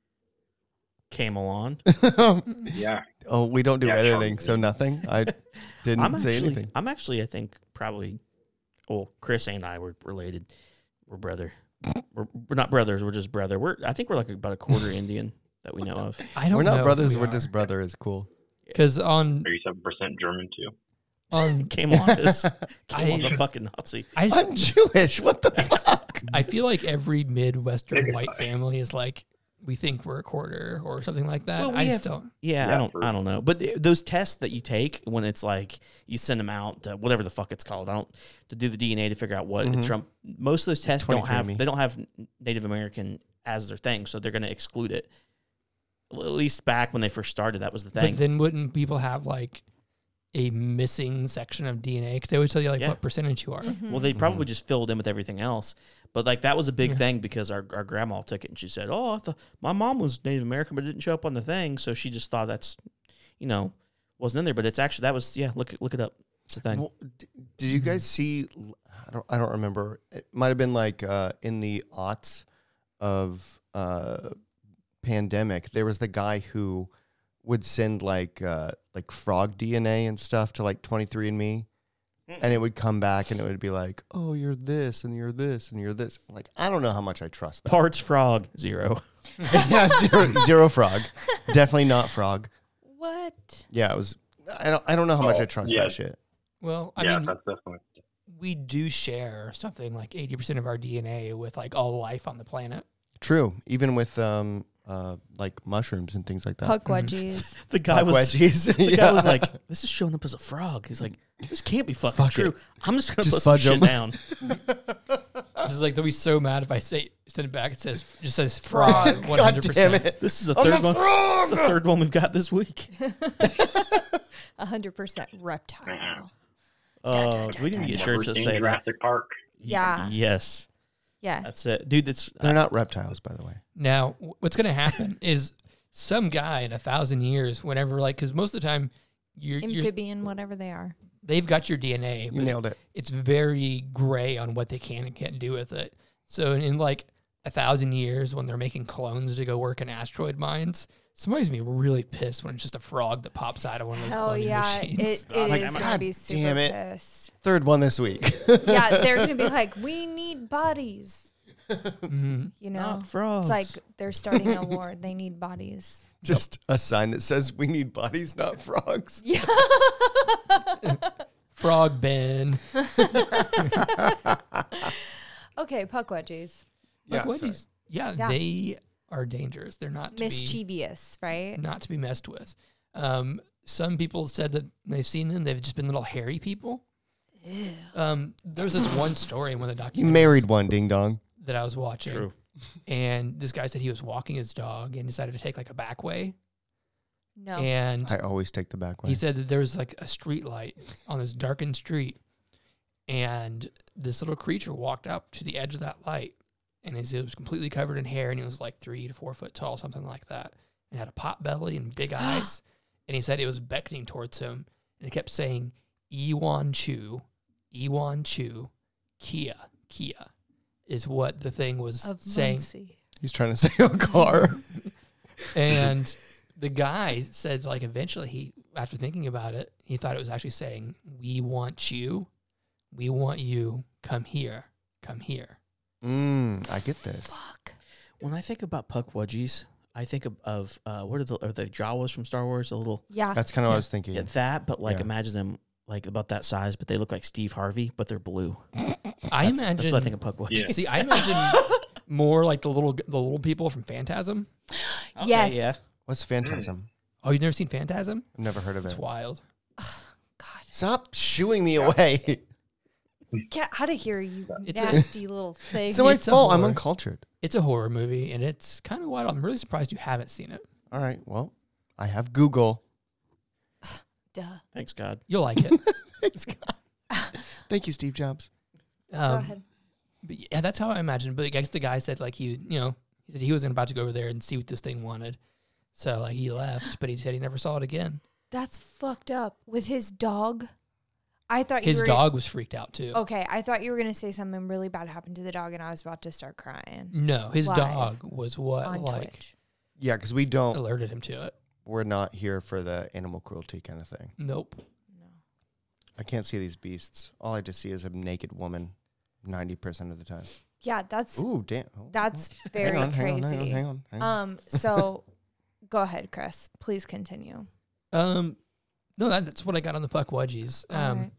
Camel on. Yeah. Oh, we don't do Yeah, editing, Charlie. so nothing. I didn't say anything. I'm actually, I think, probably. Well, Chris and I were related. We're brother. We're not brothers. We're just brother. I think we're like about a quarter Indian that we know of. I don't We're know. not if brothers. we We're are. just brother is cool. Because on 37% German too. Camel is Camel's a fucking Nazi. I'm Jewish. What the fuck? I feel like every Midwestern white family is like, we think we're a quarter or something like that. Well, we I have- just don't. Yeah, Yeah, I don't know. But those tests that you take when it's like you send them out to whatever the fuck it's called, to do the DNA to figure out what it's from. Most of those tests don't 23andMe. have Native American as their thing, so they're going to exclude it. At least back when they first started, that was the thing. But then wouldn't people have like a missing section of DNA? Because they would tell you like Yeah. what percentage you are. Well, they probably just filled in with everything else. But like that was a big thing because our grandma took it and she said, "Oh, I thought my mom was Native American, but it didn't show up on the thing." So she just thought that's, wasn't in there. But it's actually look it up. It's a thing. Well, did you guys see? I don't remember. It might have been like in the aughts of pandemic. There was the guy who would send like frog DNA and stuff to like 23andMe. And it would come back and it would be like, oh, you're this and you're this and you're this. Like, I don't know how much I trust that. Parts frog 0. Yeah, zero frog. Definitely not frog. What? Yeah, it was. I don't know how much Oh, I trust yeah. that shit. Well, I Yeah, mean, that's definitely. we do share something like 80% of our DNA with like all life on the planet. True. Even with like mushrooms and things like that. Puck wedgies. The guy Puck was wedgies. the guy was like, "This is showing up as a frog." He's like, "This can't be fucking Fuck true. it. I'm just gonna Just put some fudge shit 'em." down." This is like they'll be so mad if I send it back. It says fraud. 100%. God damn it. This is the I'm third a one. frog! It's the third one we've got this week. 100% reptile. We didn't get Never shirts that seen say that. Jurassic Park. Yeah. Yes, Yeah. that's it, dude. That's They're not reptiles, by the way. Now, what's going to happen is some guy in 1,000 years, whenever, like, because most of the time you're Amphibian, whatever they are. they've got your DNA, You but nailed it. it's very gray on what they can and can't do with it. So in like 1,000 years, when they're making clones to go work in asteroid mines, somebody's gonna be really pissed when it's just a frog that pops out of one of those Hell cloning yeah. machines. It Like, is going to God be super damn it. pissed. Third one this week. Yeah, they're going to be like, we need bodies. Mhm. You know? not frogs. It's like they're starting a war. They need bodies. Just a sign that says we need bodies, not frogs. Yeah. Frog Ben. Okay, puck wedgies. Like, Yeah, what sorry. is- yeah, Yeah. they are dangerous. They're not to be Mischievous, right? not to be messed with. Some people said that they've seen them. They've just been little hairy people. There was this one story in one of the documentaries You married one, ding dong. that I was watching. True. And this guy said he was walking his dog and decided to take like a back way. No. And I always take the back way. he said that there was like a street light on this darkened street. And this little creature walked up to the edge of that light. And it was completely covered in hair. And he was like 3 to 4 foot tall, something like that. And had a pot belly and big eyes. And he said it was beckoning towards him. And it kept saying, Ewan Chu, Ewan Chu, Kia is what the thing was Of saying. Muncie. He's trying to say a car. And the guy said, like, eventually after thinking about it, he thought it was actually saying, we want you, come here. I get this. Fuck. When I think about Puckwudgies, I think of what are the Jawas from Star Wars? A little Yeah. That's kind of what I was thinking. that, but like Yeah. imagine them like about that size, but they look like Steve Harvey, but they're blue. I That's imagine. what I think of Puckwudgies. Yeah. See, I imagine more like the little people from Phantasm. Okay, Yes. yeah. What's Phantasm? Oh, you've never seen Phantasm? I've never heard of It's it. wild. God. Stop shooing me away. Get out of here, you It's a- nasty little thing. It's my It's a fault. I'm horror. uncultured. It's a horror movie, and it's kind of wild. I'm really surprised you haven't seen it. All right. Well, I have Google. Duh. Thanks God. You'll like it. Thanks, God. Thank you, Steve Jobs. Go ahead. But yeah, that's how I imagine. But I guess the guy said like he said he wasn't about to go over there and see what this thing wanted. So like he left, but he said he never saw it again. That's fucked up. With his dog? I thought you His were dog was freaked out too. Okay, I thought you were gonna say something really bad happened to the dog, and I was about to start crying No, his Live dog was what on like Twitch. Yeah, because we don't. alerted him to it. We're not here for the animal cruelty kind of thing. Nope. No. I can't see these beasts. All I just see is a naked woman 90% of the time. Yeah, that's Ooh, damn. Oh, that's oh. very hang crazy. Hang on. So go ahead, Chris. Please continue. No, that's what I got on the Puckwudgies. All right.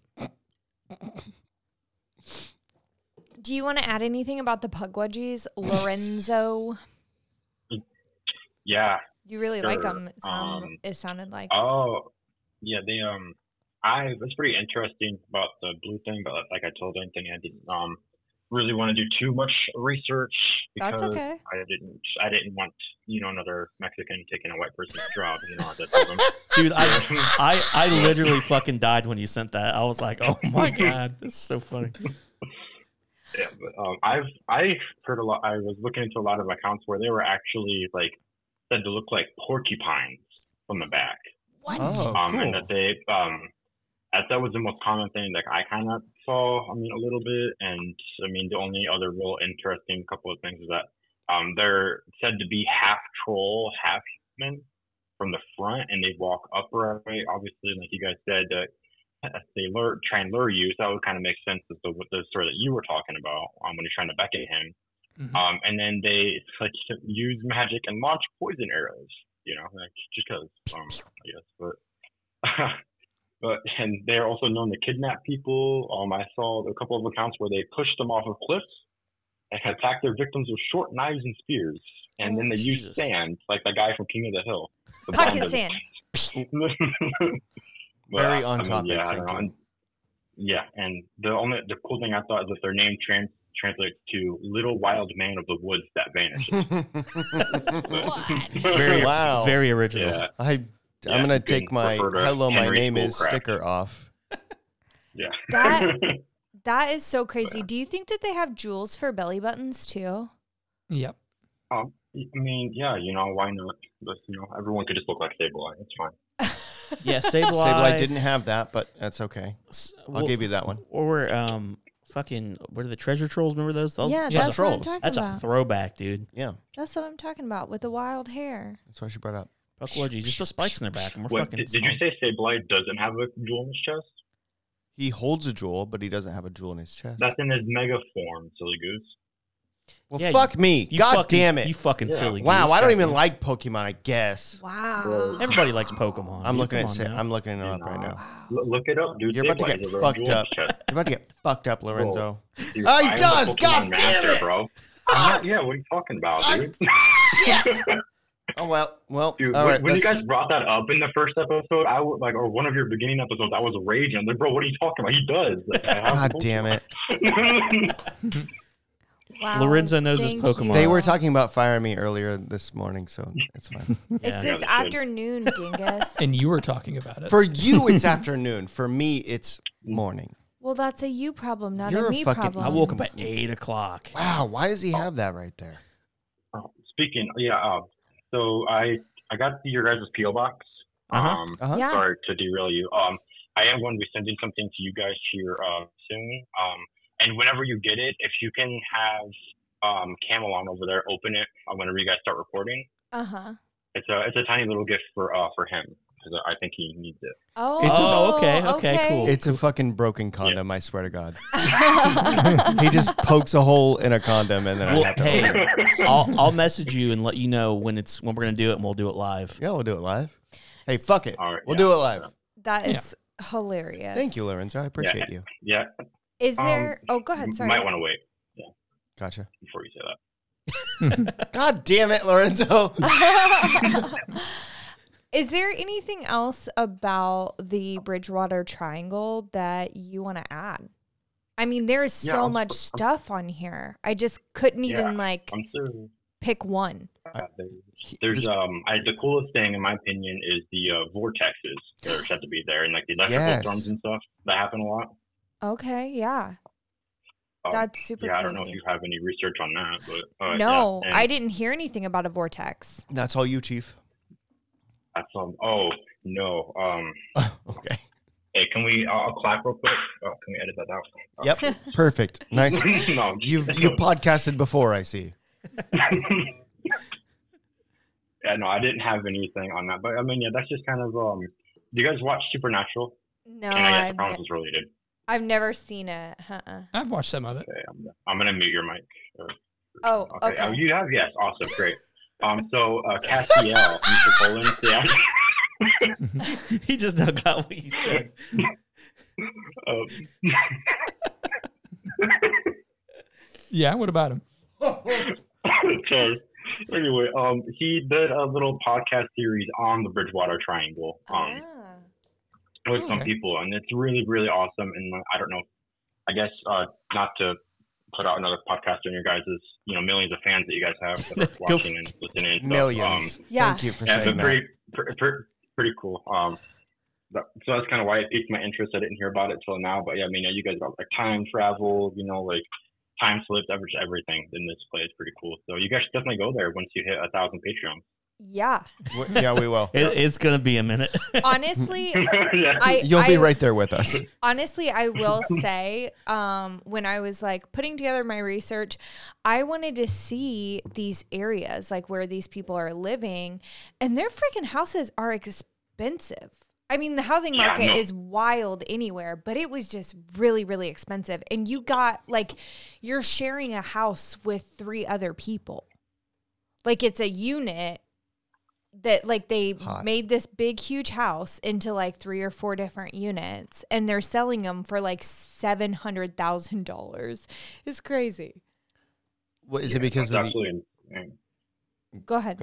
Do you want to add anything about the Puckwudgies, Lorenzo? Yeah. You really like Sure. them. It sounded like. Oh, yeah. They I was pretty interesting about the blue thing, but like I told Anthony, I didn't really want to do too much research because That's okay. I didn't want another Mexican taking a white person's job. As I told him. Dude, I literally fucking died when you sent that. I was like, oh my God, this is so funny. Yeah, but I've heard a lot. I was looking into a lot of accounts where they were actually like said to look like porcupines from the back. What? Oh, cool. And that they that was the most common thing that I kind of saw. I mean, a little bit, and I mean, the only other real interesting couple of things is that they're said to be half troll, half human from the front, and they walk upright. Obviously, like you guys said, they try and lure you. So that would kind of make sense as to what the story that you were talking about when you're trying to beckon him. Mhm. And then they like use magic and launch poison arrows. Like just because, I guess, but. And they're also known to kidnap people. I saw a couple of accounts where they pushed them off of cliffs and attacked their victims with short knives and spears. And then they use Jesus. sand, like the guy from King of the Hill. The Pocket blind- sand. But, Very on topic. Yeah, I thank don't know. you. Yeah, and the cool thing I thought is that their name translates to "Little Wild Man of the Woods That Vanishes." Very, Wow. very original. Yeah, I'm Yeah, going to you take can my refer to hello, my Henry name is Schoolcraft. sticker off. yeah. That is so crazy. Do you think that they have jewels for belly buttons too? Yep. I mean, yeah, why not? But, everyone could just look like Sableye. It's fine. Yeah, Sableye. Sableye didn't have that, but that's okay. I'll well, give you that one. Or fucking what are the treasure trolls? Remember those? Yeah, just that's what I'm trolls. talking That's a about. throwback, dude. Yeah, That's what I'm talking about with the wild hair. that's why she brought up. Puckwudgies, just put spikes in their back, and we're Wait, fucking. did you say Sableye doesn't have a jewel in his chest? He holds a jewel, but he doesn't have a jewel in his chest. That's in his mega form, silly goose. Well, Yeah, fuck me. You God fucking- damn it. You fucking Yeah. silly. Wow, goose. I don't God even damn. like Pokemon, I guess. Wow. Everybody likes Pokemon. I'm dude. looking Come at on Sa- now. I'm looking it up right now. Wow. Look it up, dude. You're about to Sableye get has a fucked jewel in up. his chest. You're about to get fucked up, Lorenzo. Dude, Oh, he I am the does! Pokemon God damn master, it! bro. Yeah, what are you talking about, dude? Shit! Oh, well, Dude, all right. when you let's- guys brought that up in the first episode, I would or one of your beginning episodes, I was raging. I'm like, bro, what are you talking about? He does. Like, I have God damn it. Pokemon. Wow. Lorenzo knows his Thank Pokemon. you. They were talking about firing me earlier this morning, so it's fine. It's Yeah. this Yeah, they should. afternoon, dingus. And you were talking about it. For you, it's afternoon. For me, it's morning. Well, that's a you problem, not You're a a me fucking- problem. I woke up at 8 o'clock. Wow, why does he have that right there? Speaking, so I got your guys' PO box. Uh-huh. Uh-huh. Yeah. Sorry to derail you. I am going to be sending something to you guys here soon. And whenever you get it, if you can have Camelon over there open it whenever you guys start recording, it's a tiny little gift for him because I think he needs it. Okay, cool. It's a fucking broken condom, I swear to God. He just pokes a hole in a condom and then I have to open it. I'll message you and let you know when we're gonna do it, and we'll do it live. Yeah, we'll do it live. Hey, fuck it. All right, We'll do it live. That is hilarious. Thank you, Lorenzo. I appreciate you. Yeah. Is there? Oh, go ahead. Sorry. You might want to wait. Yeah. Gotcha. Before you say that. God damn it, Lorenzo. Is there anything else about the Bridgewater Triangle that you want to add? I mean, there is so much stuff on here. I just couldn't even I'm sure. pick one. There's the coolest thing in my opinion is the vortexes that are set to be there and like the electrical storms and stuff that happen a lot. Okay, yeah. That's super crazy. I don't know if you have any research on that, but no, I didn't hear anything about a vortex. That's all you, Chief. That's oh no. Okay. Hey, can we? I'll clap real quick. Oh, can we edit that out? Yep. Perfect. Nice. No, you podcasted before, I see. Yeah, no, I didn't have anything on that, but I mean, that's just kind of. Do you guys watch Supernatural? No, and I guess Sopranos is related. I've never seen it. I've watched some of it. Okay, I'm gonna mute your mic. Oh, okay. Oh, you have? Yes. Awesome. Great. So Castiel, Mr. Poland, yeah. He just now got what you said. Yeah, what about him? So, anyway, he did a little podcast series on the Bridgewater Triangle with some people, and it's really, really awesome. And I don't know, I guess not to put out another podcast on your guys' millions of fans that you guys have that are watching and listening. And millions. Stuff. Thank you for saying that. Pretty cool. So that's kind of why it piqued my interest. I didn't hear about it till now, but yeah, I mean, you guys got like time travel, like time slips, everything in this play is pretty cool. So you guys should definitely go there once you hit 1,000 Patreons. Yeah. Yeah, we will. It's gonna be a minute. Honestly, you'll be right there with us. Honestly, I will say, when I was like putting together my research, I wanted to see these areas like where these people are living, and their freaking houses are expensive. I mean, the housing market is wild anywhere, but it was just really, really expensive. And you got you're sharing a house with 3 other people. Like it's a unit that they made this big, huge house into 3 or 4 different units, and they're selling them for $700,000. It's crazy. What is it because of absolutely Go ahead.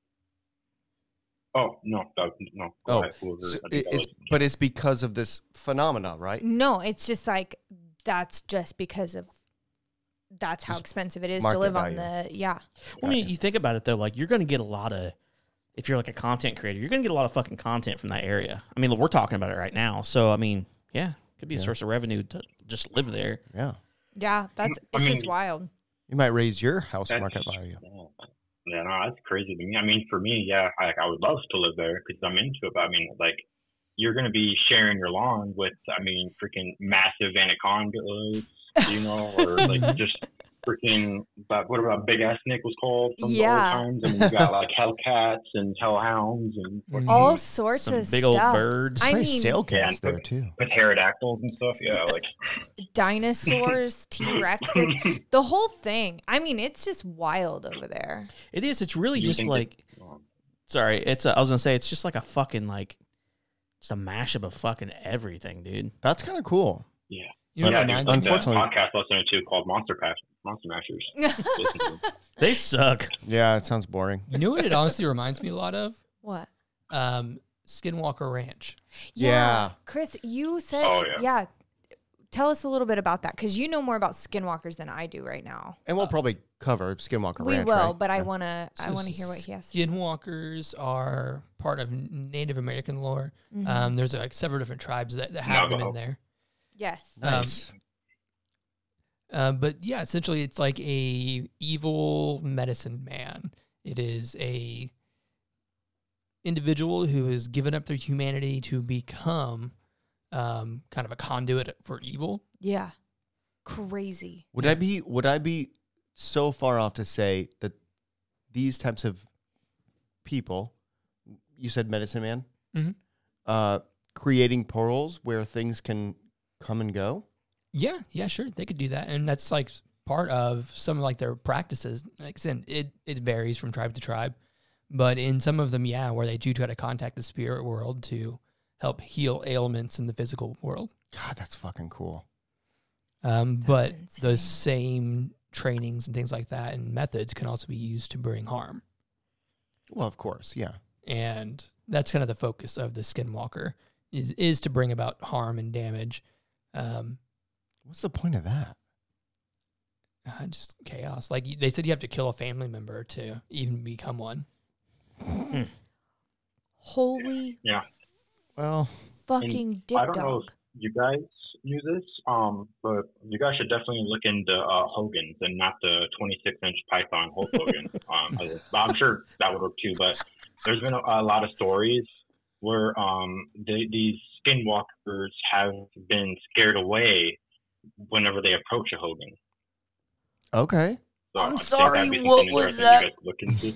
Oh, no. No. Go ahead. So but it's because of this phenomena, right? No, it's just that's just because of that's how expensive it is to live on the, Well, I mean, you think about it though, you're going to get a lot of, if you're a content creator, you're going to get a lot of fucking content from that area. I mean, we're talking about it right now. So, I mean, could be a source of revenue to just live there. Yeah. Yeah, it's just wild. You might raise your house market value. Yeah, no, that's crazy to me. I mean, for me, I would love to live there because I'm into it. But I mean, you're going to be sharing your lawn with, freaking massive anacondas, or just freaking, what about Big Ass Nick was called from the old times? And you got hellcats and hellhounds and all sorts of big stuff. Old birds. I mean, sail cats there too. With pterodactyls and stuff. Yeah, dinosaurs, T-Rexes, the whole thing. I mean, it's just wild over there. It is. It's really just sorry. I was gonna say it's just like a fucking just a mashup of fucking everything, dude. That's kind of cool. Yeah. Unfortunately, podcast listening to called Monster Mashers. They suck. Yeah, it sounds boring. You know what it honestly reminds me a lot of? What? Skinwalker Ranch. Yeah. Chris, you said, tell us a little bit about that because you know more about skinwalkers than I do right now. And we'll probably cover Skinwalker we Ranch. We will, right? but I want to hear what he has to say. Skinwalkers are part of Native American lore. Mm-hmm. There's several different tribes that have them in there. Yes. Nice. But yeah, essentially it's like a evil medicine man. It is a individual who has given up their humanity to become kind of a conduit for evil. Yeah. crazy. Would I be so far off to say that these types of people, you said medicine man, creating portals where things can come and go? Yeah, sure. They could do that. And that's like part of some of like their practices. Like I said, it varies from tribe to tribe. But in some of them, where they do try to contact the spirit world to help heal ailments in the physical world. God, that's fucking cool. But insane. those same trainings and things like that and methods can also be used to bring harm. Well, of course, yeah. And that's kind of the focus of the Skinwalker is to bring about harm and damage. What's the point of that? Just chaos. Like they said, you have to kill a family member to even become one. Holy Yeah. Well, fucking dick I don't know dog. if you guys use this, but you guys should definitely look into Hogan's and not the 26-inch Python Hulk Hogan. I'm sure that would work too, but there's been a lot of stories where these skinwalkers have been scared away whenever they approach a Hogan. okay. So I'm I think sorry, that'd be what something was interesting that? you guys look into.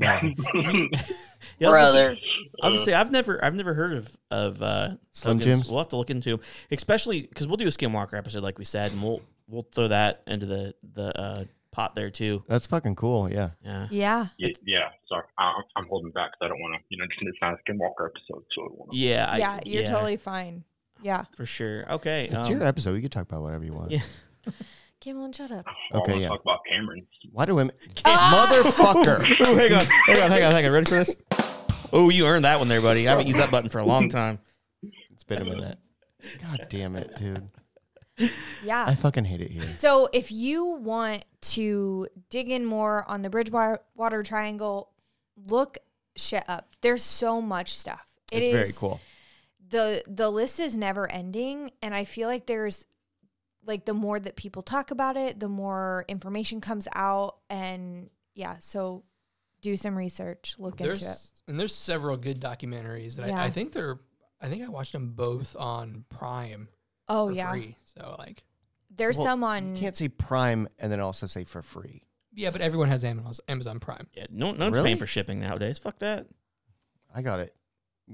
Yeah, Brother. I was gonna say I've never heard of Slim Hogan's. Jims? We'll have to look into 'em, especially because we'll do a Skinwalker episode like we said, and we'll throw that into the pot there too. That's fucking cool, yeah. Yeah. Yeah. Yeah, sorry, I'm holding back because I don't want to, it's not a Skinwalker episode, so I don't wanna. Yeah. You're totally fine. Yeah. for sure. Okay. It's your episode. You can talk about whatever you want. Yeah. Cameron, shut up. I Okay, want to yeah. talk about Cameron. Why do women... Motherfucker! Ooh, hang on. Ready for this? Oh, you earned that one there, buddy. I haven't used that button for a long time. It's been a minute. God damn it, dude. Yeah. I fucking hate it here. So if you want to dig in more on the Bridgewater Triangle, look shit up. There's so much stuff. It's very cool. The list is never ending, and I feel like there's like the more that people talk about it, the more information comes out, and so do some research, look into it. And there's several good documentaries that Yeah. I think I watched them both on Prime Oh for yeah, free. So like, there's Well, some on. You can't say Prime and then also say for free. yeah, but everyone has Amazon Prime. Yeah, no one's Really? paying for shipping nowadays. Fuck that. I got it.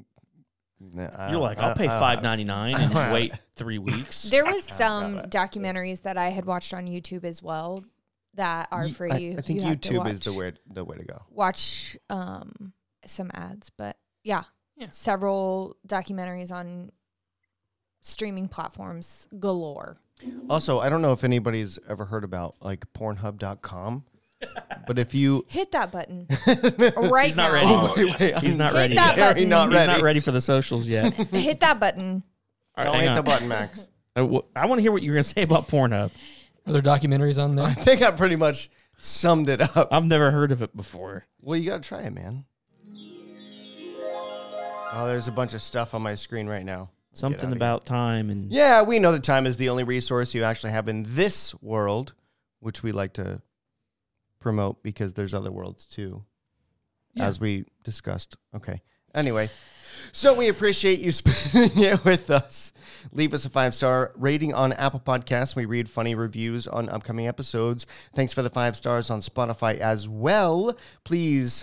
You're like, I'll pay $5.99 and wait 3 weeks. There was some documentaries that I had watched on YouTube as well that are free. I think You have to YouTube is watch- the way to go. watch some ads, but yeah, several documentaries on streaming platforms galore. Also, I don't know if anybody's ever heard about like Pornhub.com, but if you Hit that button right He's not now. ready. wait, He's not Hit ready. that yet. button. not He's ready. not ready for the socials yet. Hit that button. All Don't right, hit hang the on. button, Max. I want to hear what you're going to say about Pornhub. Are there documentaries on I there? think I pretty much summed it up. I've never heard of it before. Well, you gotta try it, man. Oh, there's a bunch of stuff on my screen right now. Something about time and Yeah, we know that time is the only resource you actually have in this world, which we like to promote because there's other worlds too, as we discussed. Okay. Anyway, so we appreciate you spending it with us. Leave us a 5-star rating on Apple Podcasts. We read funny reviews on upcoming episodes. Thanks for the 5 stars on Spotify as well. Please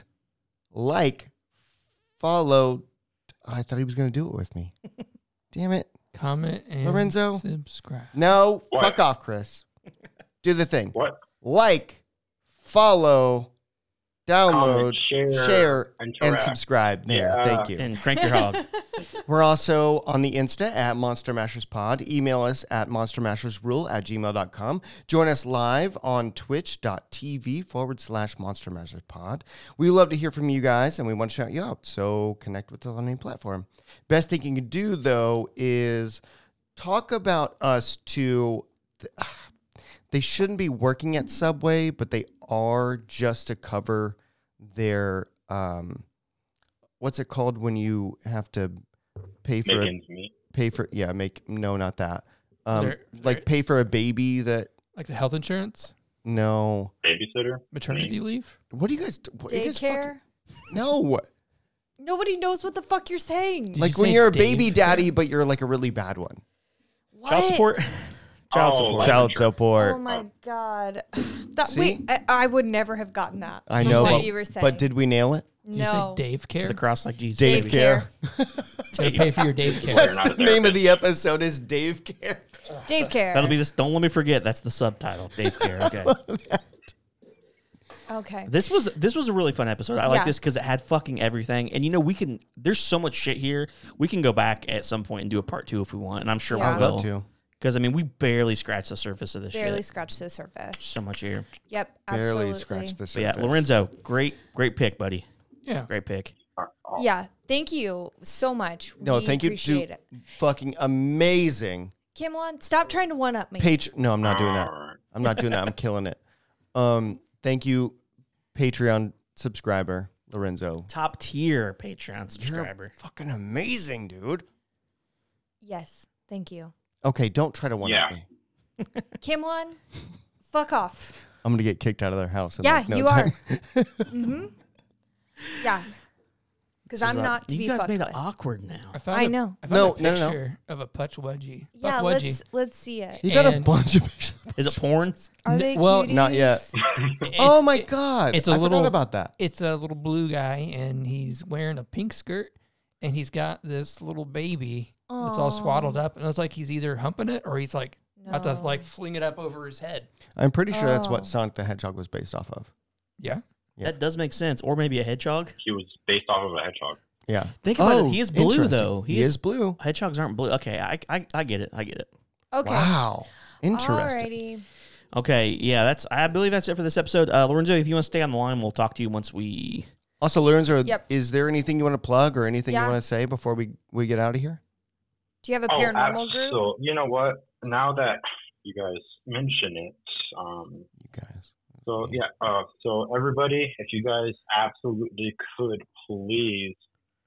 follow. Oh, I thought he was going to do it with me. Damn it. Comment and Lorenzo? subscribe. No, What? fuck off, Chris. Do the thing. What? Follow, download, Comment, share, and interact. subscribe. There, Yeah. thank you. and crank your hog. We're also on the Insta at Monster Mashers Pod. Email us at monstermashersrule@gmail.com. Join us live on twitch.tv/Monster Mashers Pod. We love to hear from you guys, and we want to shout you out, so connect with us on any platform. Best thing you can do, though, is talk about us to... They shouldn't be working at Subway, but they are, just to cover their... what's it called when you have to pay for Make ends meet. not that. They're- Pay for a baby that Like the health insurance, no. Babysitter. maternity leave. What do you guys do? What, you guys Daycare. no. Nobody knows what the fuck you're saying. Like you when say you're a Dave? baby daddy, but you're like a really bad one. What? Child support. Child Oh, support. life Child insurance. support. Oh my god. That See? wait, I would never have gotten that. I from know, what but, you were saying. but did we nail it? Did you No. say Dave To Care? the cross like Jesus. Dave Dave Care. To pay for your Dave Care. That's not a the name of the episode is Dave Care. Dave Care. That'll be this. Don't let me forget. That's the subtitle. Dave Care. Okay. Okay. This was a really fun episode. I like Yeah. this because it had fucking everything. And we can. There's so much shit here. We can go back at some point and do a part 2 if we want. And I'm sure Yeah. I'd we will. love to. Because we barely scratched the surface of this Barely shit. scratched the surface. So much here. Yep. Absolutely. Barely scratched the But surface. yeah, Lorenzo, great pick, buddy. Yeah. Great pick. Yeah. Thank you so much. No, We thank you. Appreciate it. Fucking amazing. Kimlon, stop trying to one up me. No, I'm not doing that. Alright. I'm not doing that. I'm killing it. Thank you, Patreon subscriber Lorenzo. Top tier Patreon subscriber. Fucking amazing, dude. Yes. Thank you. Okay, don't try to one up Yeah. me. Kimlon, fuck off. I'm gonna get kicked out of their house. In Yeah, like no you time. are. Yeah. Because I'm not to You be guys fucked made with. it awkward now. I know. I No, found a no, no, no. picture of a Putch Wedgie. Yeah, Fuck Wedgie. let's see it. You got a And- bunch of pictures. Is it porn? Are they well, cuties? Not yet. It's- Oh my god! it's a I little- forgot about that. It's a little blue guy, and he's wearing a pink skirt, and he's got this little baby that's all swaddled up, and it looks like he's either humping it or he's like about to No. like fling it up over his head. I'm pretty sure that's Oh. what Sonic the Hedgehog was based off of. Yeah. Yeah. That does make sense. Or maybe a hedgehog. He was based off of a hedgehog. Yeah. Think about it. He is blue, interesting. though. He is blue. Hedgehogs aren't blue. Okay, I get it. I get it. Okay. Wow. Interesting. Alrighty. Okay, yeah, I believe that's it for this episode. Lorenzo, if you want to stay on the line, we'll talk to you once we. Also, Lorenzo, Yep. is there anything you want to plug or anything Yeah. you want to say before we get out of here? Do you have a paranormal group? So you know what? Now that you guys mention it, You guys. so yeah, so everybody, if you guys absolutely could, please,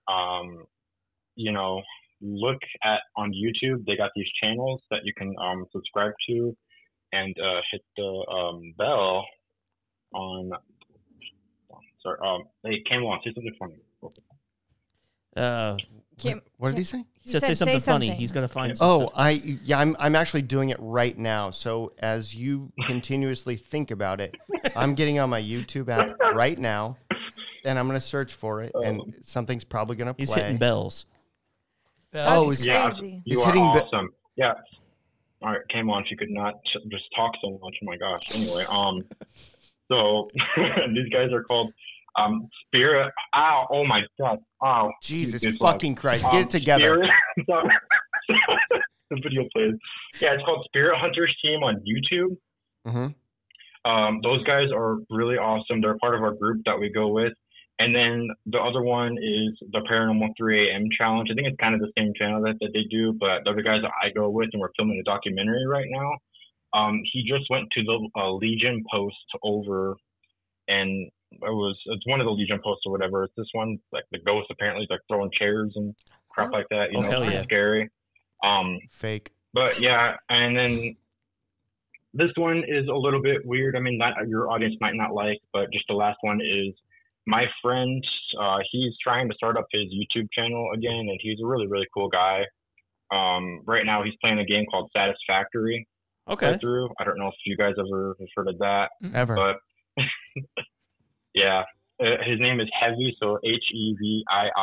look at on YouTube. They got these channels that you can subscribe to, and hit the bell on. Sorry, hey, Cameron, say something funny. Kim, What did he say? He said say something funny. He's got to find. Some stuff. I'm actually doing it right now. So as you continuously think about it, I'm getting on my YouTube app right now, and I'm gonna search for it, and something's probably gonna play. He's hitting bells. That's Oh, he's- Yeah, crazy. you He's are hitting awesome. Yeah. All right, Cameron, if you could not just talk so much. Oh my gosh. Anyway, so these guys are called Spirit. Ow! Oh my God! Ow! Jesus It's fucking Christ! Get it together. Spirit- the video plays. Yeah, it's called Spirit Hunters Team on YouTube. Mm-hmm. Those guys are really awesome. They're part of our group that we go with. And then the other one is the Paranormal 3 AM Challenge. I think it's kind of the same channel that they do, but the other guys that I go with, and we're filming a documentary right now. He just went to the Legion post over, and it's one of the Legion posts or whatever. It's this one, like the ghost apparently is like throwing chairs and crap like that. You know, hell it's yeah. scary. Fake. But yeah, and then this one is a little bit weird. I mean, your audience might not like, but just the last one is my friend. He's trying to start up his YouTube channel again, and he's a really, really cool guy. Right now, he's playing a game called Satisfactory. Okay. Through. I don't know if you guys ever have heard of that, Ever. but yeah, his name is Heavy, so Hevii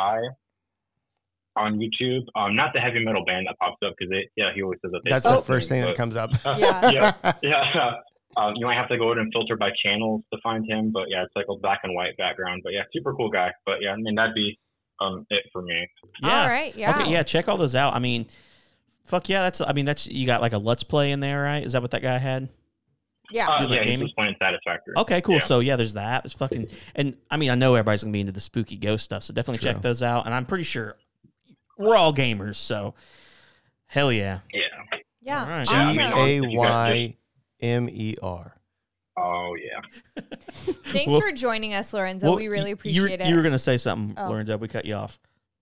on YouTube. Not the heavy metal band that pops up because he always says that. That's they the first thing that but- comes up. Yeah. yeah. You might have to go in and filter by channels to find him, but yeah, it's like a black and white background. But yeah, super cool guy. But yeah, I mean that'd be it for me. Yeah. All right. Yeah. Okay. Yeah. Check all those out. I mean, fuck yeah. That's you got like a Let's Play in there, right? Is that what that guy had? Yeah. Do like Yeah, he's gaming? just playing Satisfactory. Okay, cool. Yeah. So yeah, there's that. There's fucking, and I mean, I know everybody's gonna be into the spooky ghost stuff, so definitely True. check those out. And I'm pretty sure we're all gamers, so hell yeah. Yeah. Yeah. All right. Awesome. Yeah, I mean, GAYMER. Oh yeah. Thanks Well- for joining us, Lorenzo. we really appreciate it. You were gonna say something, Oh. Lorenzo. We cut you off.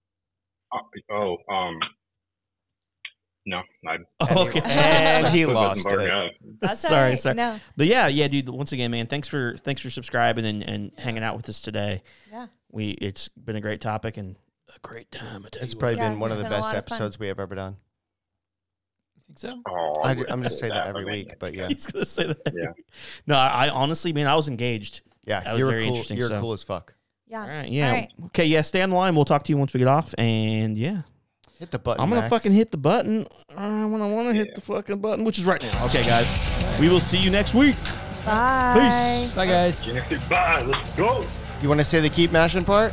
No, I. Okay. And he Wasn't lost part of it. That's sorry, all right. sorry. No. But yeah, dude. Once again, man, thanks for subscribing and hanging out with us today. Yeah. It's been a great topic and a great time. I tell It's you probably Yeah, been one of it's the been a best lot of fun. episodes we have ever done. think so. Oh, I'm wouldn't gonna say say that every romantic. week, but yeah, He's gonna say that. Yeah. No, I honestly, man, I was engaged. yeah, That was you're very cool. interesting, You're so. cool as fuck. Yeah. All right. Yeah. All right. Okay. Yeah. Stay on the line. We'll talk to you once we get off. And yeah, Hit the button. I'm gonna Max. fucking hit the button when I want to hit the fucking button, which is right now. Okay, guys. We will see you next week. Bye. Bye, guys. Bye. Let's go. You want to say the keep mashing part?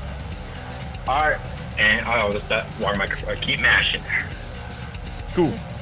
All right. And that's that water microphone. Keep mashing. Cool.